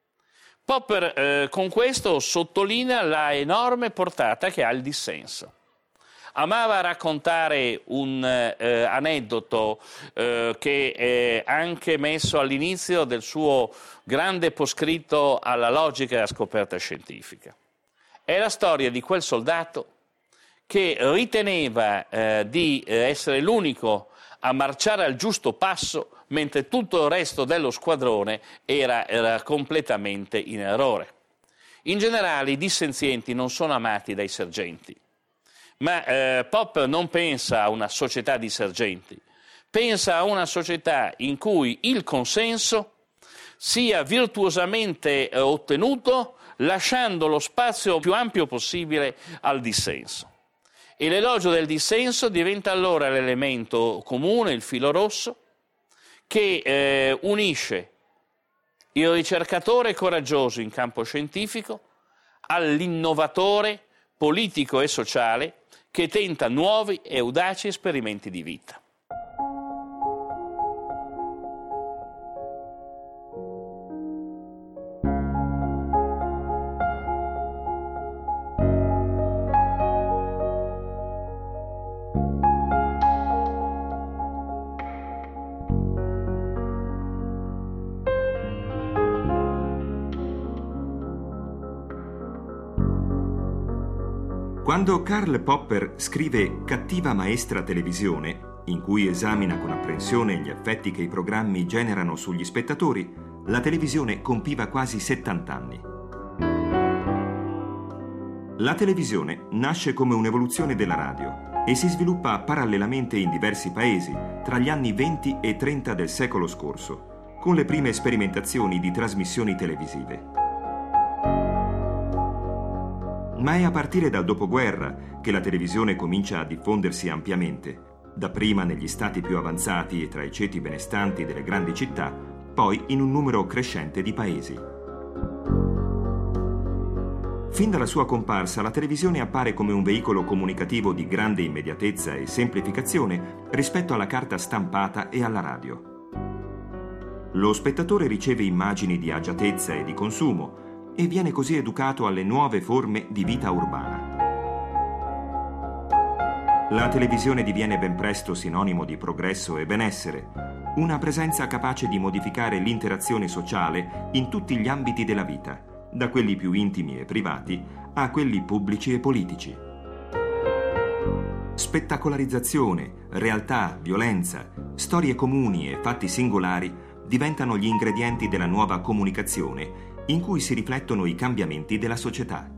A: Popper eh, con questo sottolinea la enorme portata che ha il dissenso. Amava raccontare un eh, aneddoto eh, che è anche messo all'inizio del suo grande poscritto alla logica e alla scoperta scientifica. È la storia di quel soldato che riteneva eh, di essere l'unico a marciare al giusto passo mentre tutto il resto dello squadrone era, era completamente in errore. In generale i dissenzienti non sono amati dai sergenti, ma eh, Popper non pensa a una società di sergenti, pensa a una società in cui il consenso sia virtuosamente eh, ottenuto lasciando lo spazio più ampio possibile al dissenso. E l'elogio del dissenso diventa allora l'elemento comune, il filo rosso, che eh, unisce il ricercatore coraggioso in campo scientifico all'innovatore politico e sociale che tenta nuovi e audaci esperimenti di vita.
B: Quando Karl Popper scrive Cattiva maestra televisione, in cui esamina con apprensione gli effetti che i programmi generano sugli spettatori, la televisione compiva quasi settanta anni. La televisione nasce come un'evoluzione della radio e si sviluppa parallelamente in diversi paesi tra gli anni venti e trenta del secolo scorso, con le prime sperimentazioni di trasmissioni televisive. Ma è a partire dal dopoguerra che la televisione comincia a diffondersi ampiamente, dapprima negli stati più avanzati e tra i ceti benestanti delle grandi città, poi in un numero crescente di paesi. Fin dalla sua comparsa, la televisione appare come un veicolo comunicativo di grande immediatezza e semplificazione rispetto alla carta stampata e alla radio. Lo spettatore riceve immagini di agiatezza e di consumo e viene così educato alle nuove forme di vita urbana. La televisione diviene ben presto sinonimo di progresso e benessere, una presenza capace di modificare l'interazione sociale in tutti gli ambiti della vita, da quelli più intimi e privati a quelli pubblici e politici. Spettacolarizzazione, realtà, violenza, storie comuni e fatti singolari diventano gli ingredienti della nuova comunicazione in cui si riflettono i cambiamenti della società.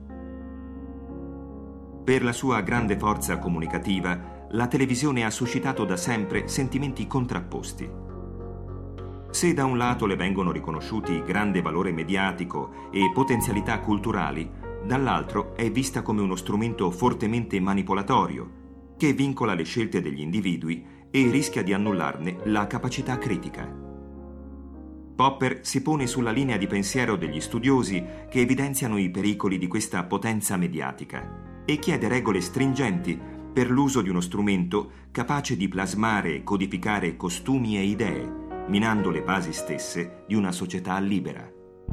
B: Per la sua grande forza comunicativa, la televisione ha suscitato da sempre sentimenti contrapposti. Se da un lato le vengono riconosciuti grande valore mediatico e potenzialità culturali, dall'altro è vista come uno strumento fortemente manipolatorio, che vincola le scelte degli individui e rischia di annullarne la capacità critica. Popper si pone sulla linea di pensiero degli studiosi che evidenziano i pericoli di questa potenza mediatica e chiede regole stringenti per l'uso di uno strumento capace di plasmare e codificare costumi e idee, minando le basi stesse di una società libera.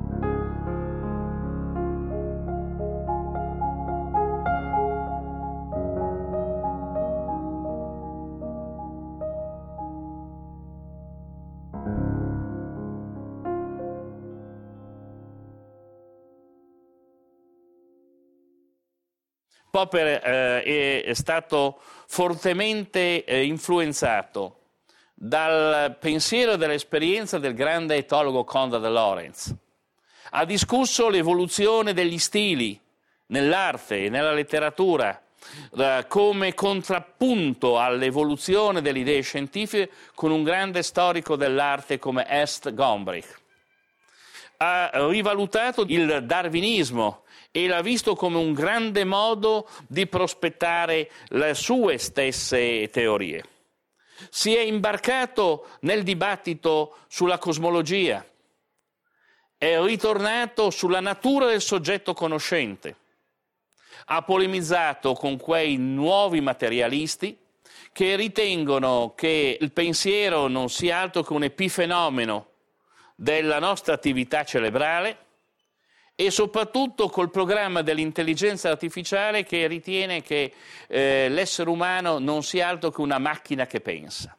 A: Popper eh, è stato fortemente eh, influenzato dal pensiero e dall'esperienza del grande etologo Konrad Lorenz. Ha discusso l'evoluzione degli stili nell'arte e nella letteratura eh, come contrappunto all'evoluzione delle idee scientifiche con un grande storico dell'arte come Ernst Gombrich. Ha rivalutato il darwinismo e l'ha visto come un grande modo di prospettare le sue stesse teorie. Si è imbarcato nel dibattito sulla cosmologia, è ritornato sulla natura del soggetto conoscente, ha polemizzato con quei nuovi materialisti che ritengono che il pensiero non sia altro che un epifenomeno della nostra attività cerebrale, e soprattutto col programma dell'intelligenza artificiale che ritiene che eh, l'essere umano non sia altro che una macchina che pensa.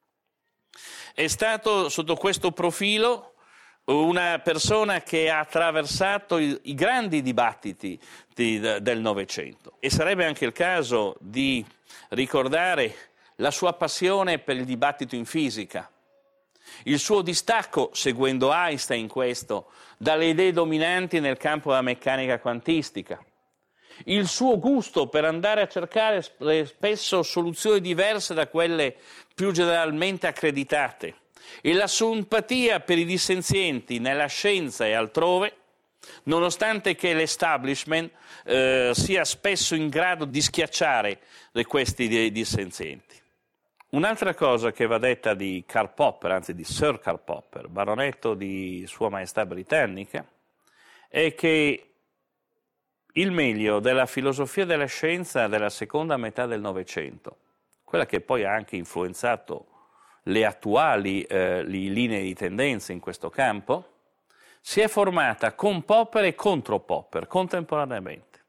A: È stato sotto questo profilo una persona che ha attraversato i, i grandi dibattiti di, del Novecento, e sarebbe anche il caso di ricordare la sua passione per il dibattito in fisica, il suo distacco, seguendo Einstein in questo, dalle idee dominanti nel campo della meccanica quantistica, il suo gusto per andare a cercare spesso soluzioni diverse da quelle più generalmente accreditate e la sua empatia per i dissenzienti nella scienza e altrove, nonostante che l'establishment eh, sia spesso in grado di schiacciare questi dissenzienti. Un'altra cosa che va detta di Karl Popper, anzi di Sir Karl Popper, baronetto di Sua Maestà Britannica, è che il meglio della filosofia della scienza della seconda metà del Novecento, quella che poi ha anche influenzato le attuali eh, linee di tendenza in questo campo, si è formata con Popper e contro Popper contemporaneamente.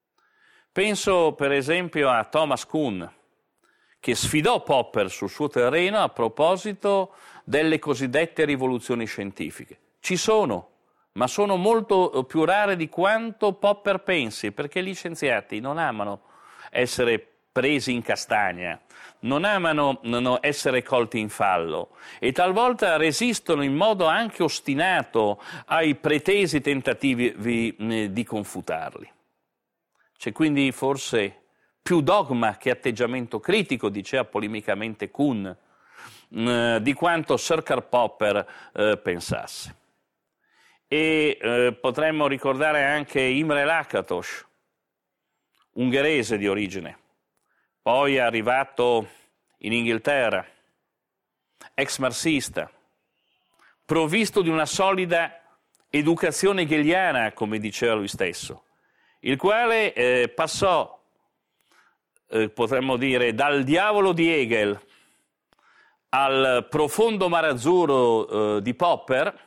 A: Penso per esempio a Thomas Kuhn, che sfidò Popper sul suo terreno a proposito delle cosiddette rivoluzioni scientifiche. Ci sono, ma sono molto più rare di quanto Popper pensi, perché gli scienziati non amano essere presi in castagna, non amano non essere colti in fallo e talvolta resistono in modo anche ostinato ai pretesi tentativi di, di confutarli. C'è quindi forse più dogma che atteggiamento critico, diceva polemicamente Kuhn, eh, di quanto Sir Popper eh, pensasse. E eh, potremmo ricordare anche Imre Lakatos, ungherese di origine, poi è arrivato in Inghilterra, ex marxista, provvisto di una solida educazione hegeliana, come diceva lui stesso, il quale eh, passò, eh, potremmo dire, dal diavolo di Hegel al profondo marazzuro eh, di Popper,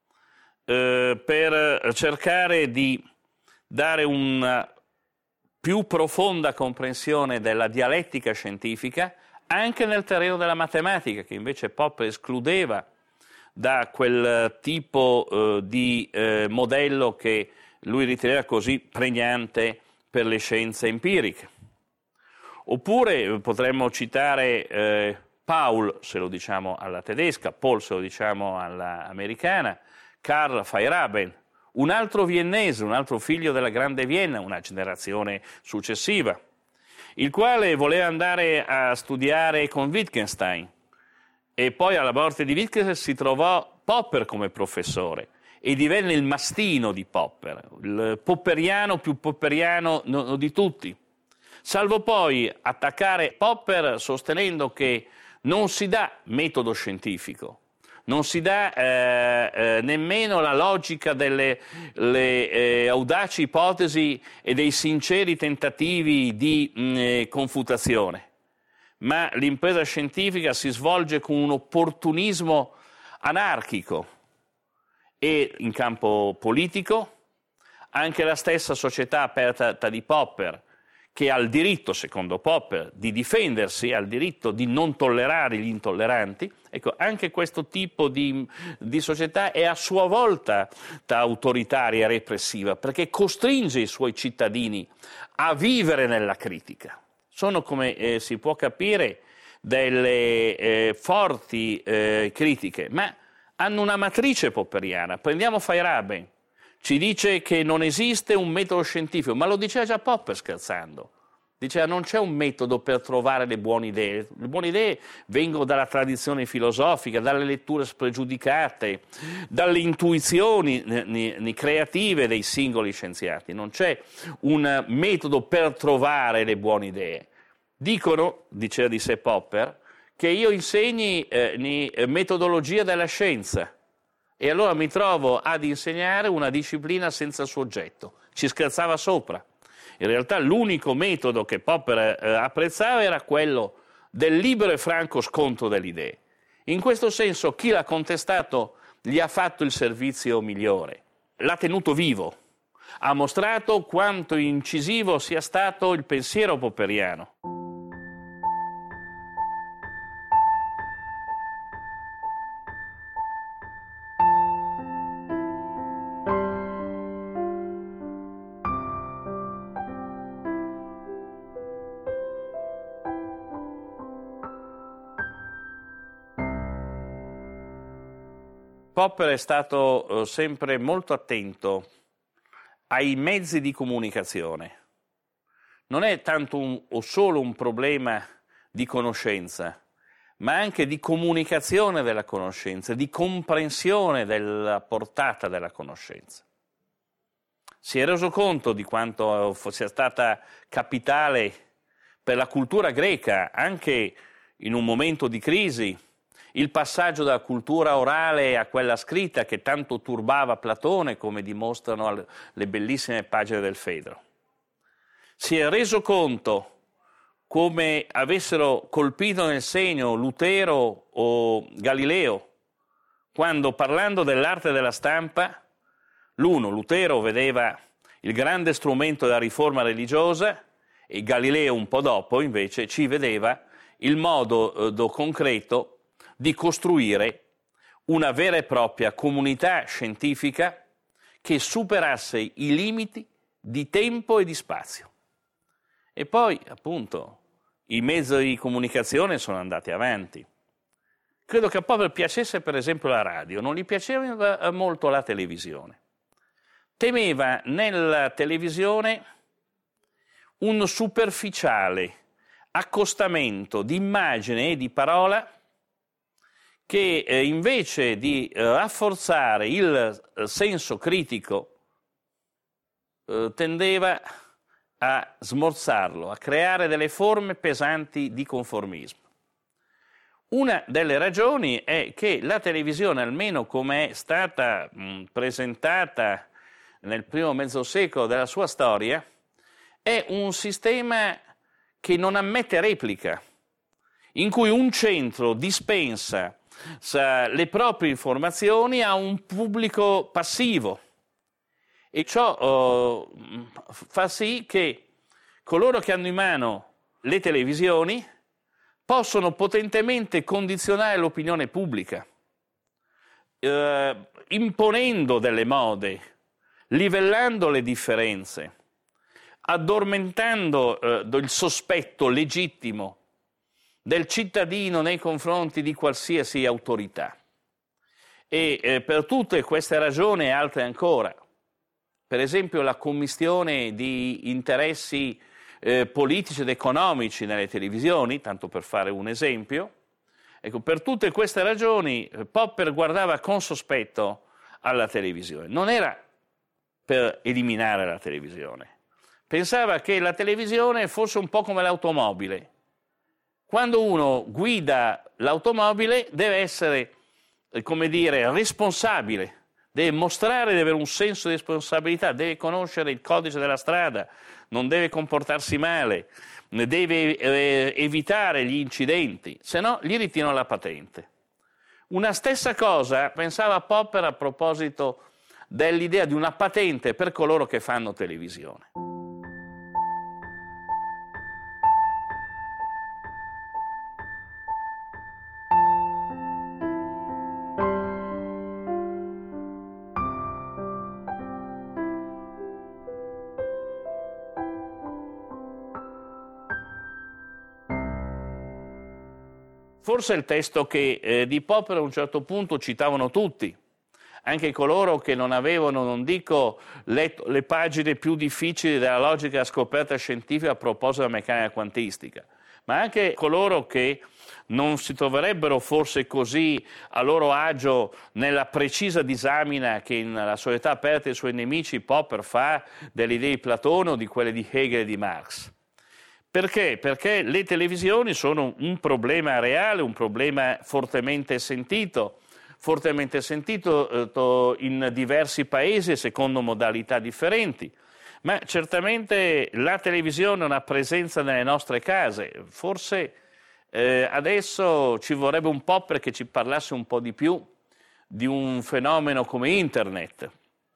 A: eh, per cercare di dare una più profonda comprensione della dialettica scientifica anche nel terreno della matematica, che invece Popper escludeva da quel tipo eh, di eh, modello che lui riteneva così pregnante per le scienze empiriche. Oppure potremmo citare eh, Paul, se lo diciamo alla tedesca, Paul se lo diciamo alla americana, Karl Feyerabend, un altro viennese, un altro figlio della grande Vienna, una generazione successiva, il quale voleva andare a studiare con Wittgenstein e poi alla morte di Wittgenstein si trovò Popper come professore e divenne il mastino di Popper, il popperiano più popperiano di tutti, salvo poi attaccare Popper sostenendo che non si dà metodo scientifico, non si dà eh, eh, nemmeno la logica delle le, eh, audaci ipotesi e dei sinceri tentativi di mh, confutazione, ma l'impresa scientifica si svolge con un opportunismo anarchico e in campo politico anche la stessa società aperta di Popper, che ha il diritto, secondo Popper, di difendersi, ha il diritto di non tollerare gli intolleranti. Ecco, anche questo tipo di, di società è a sua volta autoritaria e repressiva, perché costringe i suoi cittadini a vivere nella critica. Sono, come eh, si può capire, delle eh, forti eh, critiche, ma hanno una matrice popperiana. Prendiamo Feyerabend. Ci dice che non esiste un metodo scientifico, ma lo diceva già Popper scherzando. Diceva non c'è un metodo per trovare le buone idee. Le buone idee vengono dalla tradizione filosofica, dalle letture spregiudicate, dalle intuizioni creative dei singoli scienziati. Non c'è un metodo per trovare le buone idee. Dicono, diceva di sé Popper, che io insegni eh, metodologia della scienza. E allora mi trovo ad insegnare una disciplina senza soggetto. Ci scherzava sopra. In realtà l'unico metodo che Popper eh, apprezzava era quello del libero e franco scontro delle idee. In questo senso chi l'ha contestato gli ha fatto il servizio migliore. L'ha tenuto vivo. Ha mostrato quanto incisivo sia stato il pensiero popperiano. Popper è stato eh, sempre molto attento ai mezzi di comunicazione. Non è tanto un, o solo un problema di conoscenza, ma anche di comunicazione della conoscenza, di comprensione della portata della conoscenza. Si è reso conto di quanto sia stata capitale per la cultura greca, anche in un momento di crisi, il passaggio dalla cultura orale a quella scritta che tanto turbava Platone, come dimostrano le bellissime pagine del Fedro. Si è reso conto come avessero colpito nel segno Lutero o Galileo, quando parlando dell'arte della stampa, l'uno, Lutero, vedeva il grande strumento della riforma religiosa e Galileo un po' dopo invece ci vedeva il modo eh, concreto di costruire una vera e propria comunità scientifica che superasse i limiti di tempo e di spazio. E poi, appunto, i mezzi di comunicazione sono andati avanti. Credo che a Popper piacesse, per esempio, la radio, non gli piaceva molto la televisione. Temeva nella televisione un superficiale accostamento di immagine e di parola che eh, invece di eh, rafforzare il eh, senso critico eh, tendeva a smorzarlo, a creare delle forme pesanti di conformismo. Una delle ragioni è che la televisione, almeno come è stata mh, presentata nel primo mezzo secolo della sua storia, è un sistema che non ammette replica, in cui un centro dispensa le proprie informazioni a un pubblico passivo e ciò uh, fa sì che coloro che hanno in mano le televisioni possono potentemente condizionare l'opinione pubblica, eh, imponendo delle mode, livellando le differenze, addormentando eh, il sospetto legittimo del cittadino nei confronti di qualsiasi autorità. E eh, per tutte queste ragioni e altre ancora, per esempio la commistione di interessi eh, politici ed economici nelle televisioni, tanto per fare un esempio, ecco, per tutte queste ragioni Popper guardava con sospetto alla televisione. Non era per eliminare la televisione, pensava che la televisione fosse un po' come l'automobile. Quando uno guida l'automobile deve essere, come dire, responsabile, deve mostrare di avere un senso di responsabilità, deve conoscere il codice della strada, non deve comportarsi male, deve eh, evitare gli incidenti, se no gli ritirano la patente. Una stessa cosa pensava Popper a proposito dell'idea di una patente per coloro che fanno televisione. Forse il testo che eh, di Popper a un certo punto citavano tutti, anche coloro che non avevano, non dico, letto le pagine più difficili della logica della scoperta scientifica a proposito della meccanica quantistica, ma anche coloro che non si troverebbero forse così a loro agio nella precisa disamina che in La società aperta ai suoi nemici Popper fa delle idee di Platone o di quelle di Hegel e di Marx. Perché? Perché le televisioni sono un problema reale, un problema fortemente sentito, fortemente sentito eh, in diversi paesi secondo modalità differenti, ma certamente la televisione ha una presenza nelle nostre case. Forse eh, adesso ci vorrebbe un po' perché ci parlasse un po' di più di un fenomeno come Internet.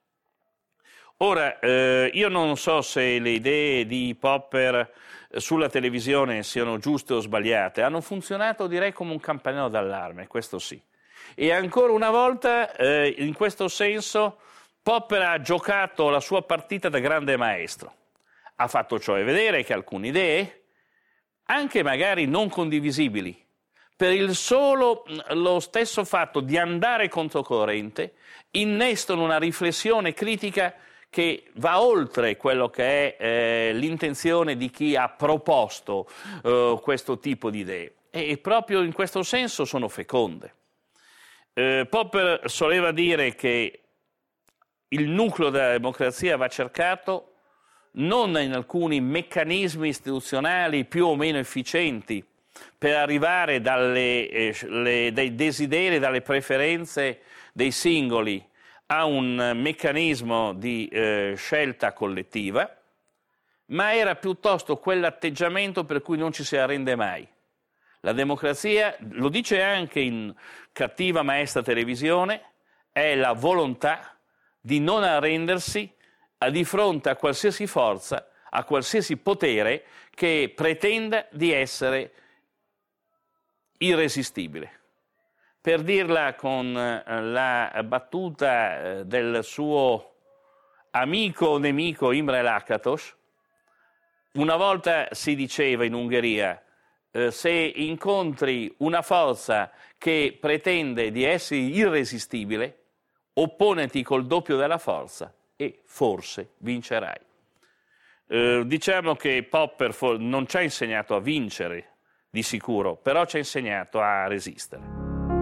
A: Ora, eh, io non so se le idee di Popper sulla televisione siano giuste o sbagliate, hanno funzionato direi come un campanello d'allarme, questo sì. E ancora una volta, eh, in questo senso, Popper ha giocato la sua partita da grande maestro. Ha fatto cioè vedere che alcune idee, anche magari non condivisibili, per il solo, lo stesso fatto di andare controcorrente, innestano una riflessione critica che va oltre quello che è eh, l'intenzione di chi ha proposto eh, questo tipo di idee. E proprio in questo senso sono feconde. Eh, Popper soleva dire che il nucleo della democrazia va cercato non in alcuni meccanismi istituzionali più o meno efficienti per arrivare dalle, eh, le, dai desideri, dalle preferenze dei singoli a un meccanismo di eh, scelta collettiva, ma era piuttosto quell'atteggiamento per cui non ci si arrende mai. La democrazia, lo dice anche in Cattiva maestra televisione, è la volontà di non arrendersi a di fronte a qualsiasi forza, a qualsiasi potere che pretenda di essere irresistibile. Per dirla con la battuta del suo amico o nemico Imre Lakatos, Una volta si diceva in Ungheria, eh, se incontri una forza che pretende di essere irresistibile, opponiti col doppio della forza e forse vincerai. Eh, diciamo che Popper non ci ha insegnato a vincere di sicuro, però ci ha insegnato a resistere.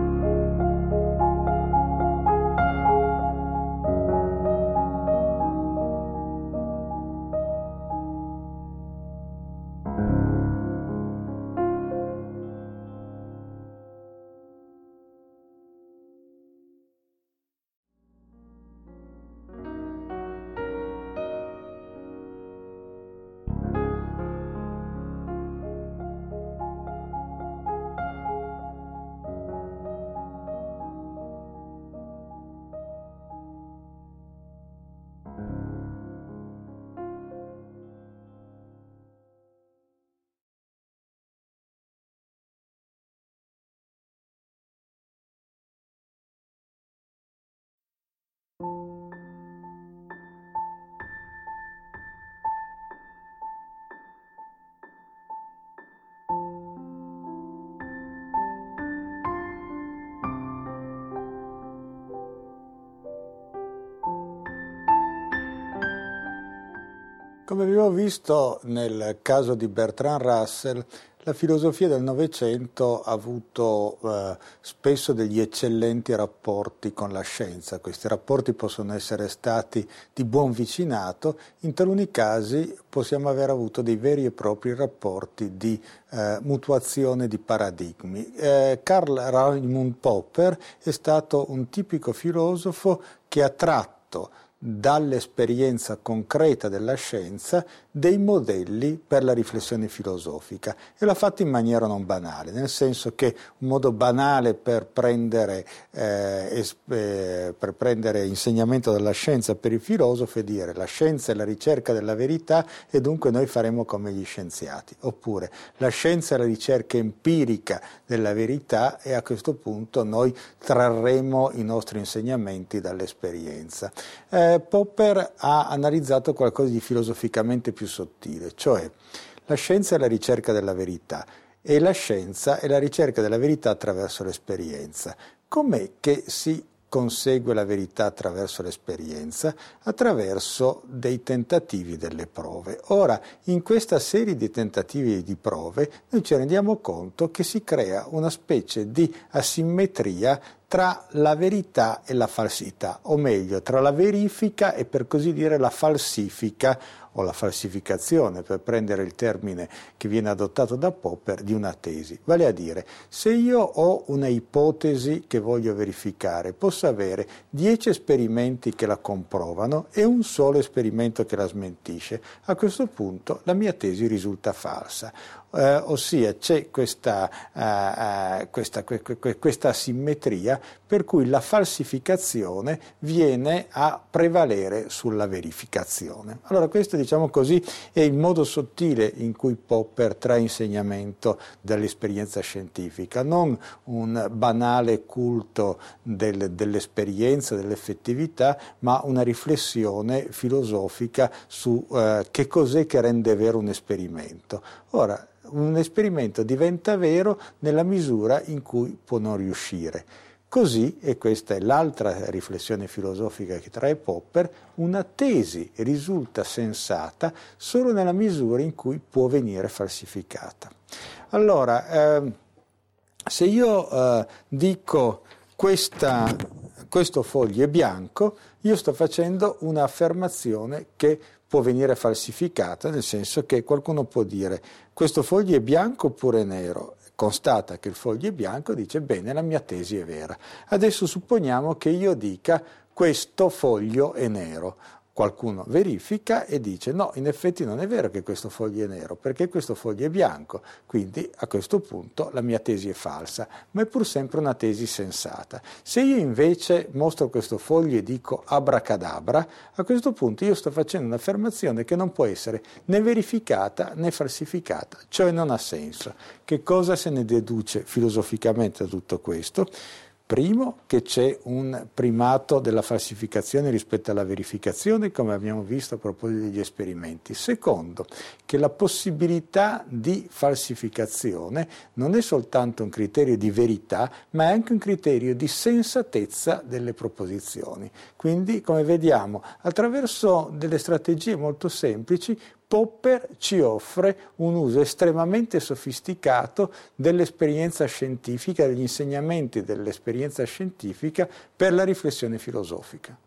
C: Come abbiamo visto nel caso di Bertrand Russell, la filosofia del Novecento ha avuto eh, spesso degli eccellenti rapporti con la scienza. Questi rapporti possono essere stati di buon vicinato, in taluni casi possiamo aver avuto dei veri e propri rapporti di eh, mutuazione di paradigmi. Eh, Karl Raimund Popper è stato un tipico filosofo che ha tratto dall'esperienza concreta della scienza dei modelli per la riflessione filosofica, e l'ha fatto in maniera non banale, nel senso che un modo banale per prendere, eh, es- eh, per prendere insegnamento dalla scienza per il filosofo è dire la scienza è la ricerca della verità e dunque noi faremo come gli scienziati, oppure la scienza è la ricerca empirica della verità e a questo punto noi trarremo i nostri insegnamenti dall'esperienza. Eh, Popper ha analizzato qualcosa di filosoficamente più sottile, cioè la scienza è la ricerca della verità e la scienza è la ricerca della verità attraverso l'esperienza. Com'è che si consegue la verità attraverso l'esperienza? Attraverso dei tentativi delle prove. Ora, in questa serie di tentativi e di prove, noi ci rendiamo conto che si crea una specie di asimmetria tra la verità e la falsità, o meglio, tra la verifica e per così dire la falsifica o la falsificazione, per prendere il termine che viene adottato da Popper, di una tesi. Vale a dire, se io ho una ipotesi che voglio verificare, posso avere dieci esperimenti che la comprovano e un solo esperimento che la smentisce. A questo punto la mia tesi risulta falsa. Eh, ossia c'è questa, uh, uh, questa, que, que, questa asimmetria per cui la falsificazione viene a prevalere sulla verificazione. Allora questo, diciamo così, è il modo sottile in cui Popper trae insegnamento dall'esperienza scientifica, non un banale culto del, dell'esperienza, dell'effettività, ma una riflessione filosofica su uh, che cos'è che rende vero un esperimento. Ora, un esperimento diventa vero nella misura in cui può non riuscire. Così, e questa è l'altra riflessione filosofica che trae Popper, una tesi risulta sensata solo nella misura in cui può venire falsificata. Allora, eh, se io eh, dico questa, questo foglio è bianco, io sto facendo un'affermazione che può venire falsificata, nel senso che qualcuno può dire questo foglio è bianco oppure nero, constata che il foglio è bianco, dice bene, la mia tesi è vera. Adesso supponiamo che io dica questo foglio è nero. Qualcuno verifica e dice no, in effetti non è vero che questo foglio è nero, perché questo foglio è bianco, quindi a questo punto la mia tesi è falsa, ma è pur sempre una tesi sensata. Se io invece mostro questo foglio e dico abracadabra, a questo punto io sto facendo un'affermazione che non può essere né verificata né falsificata, cioè non ha senso. Che cosa se ne deduce filosoficamente da tutto questo? Primo, che c'è un primato della falsificazione rispetto alla verificazione, come abbiamo visto a proposito degli esperimenti. Secondo, che la possibilità di falsificazione non è soltanto un criterio di verità, ma è anche un criterio di sensatezza delle proposizioni. Quindi, come vediamo, attraverso delle strategie molto semplici, Popper ci offre un uso estremamente sofisticato dell'esperienza scientifica, degli insegnamenti dell'esperienza scientifica per la riflessione filosofica.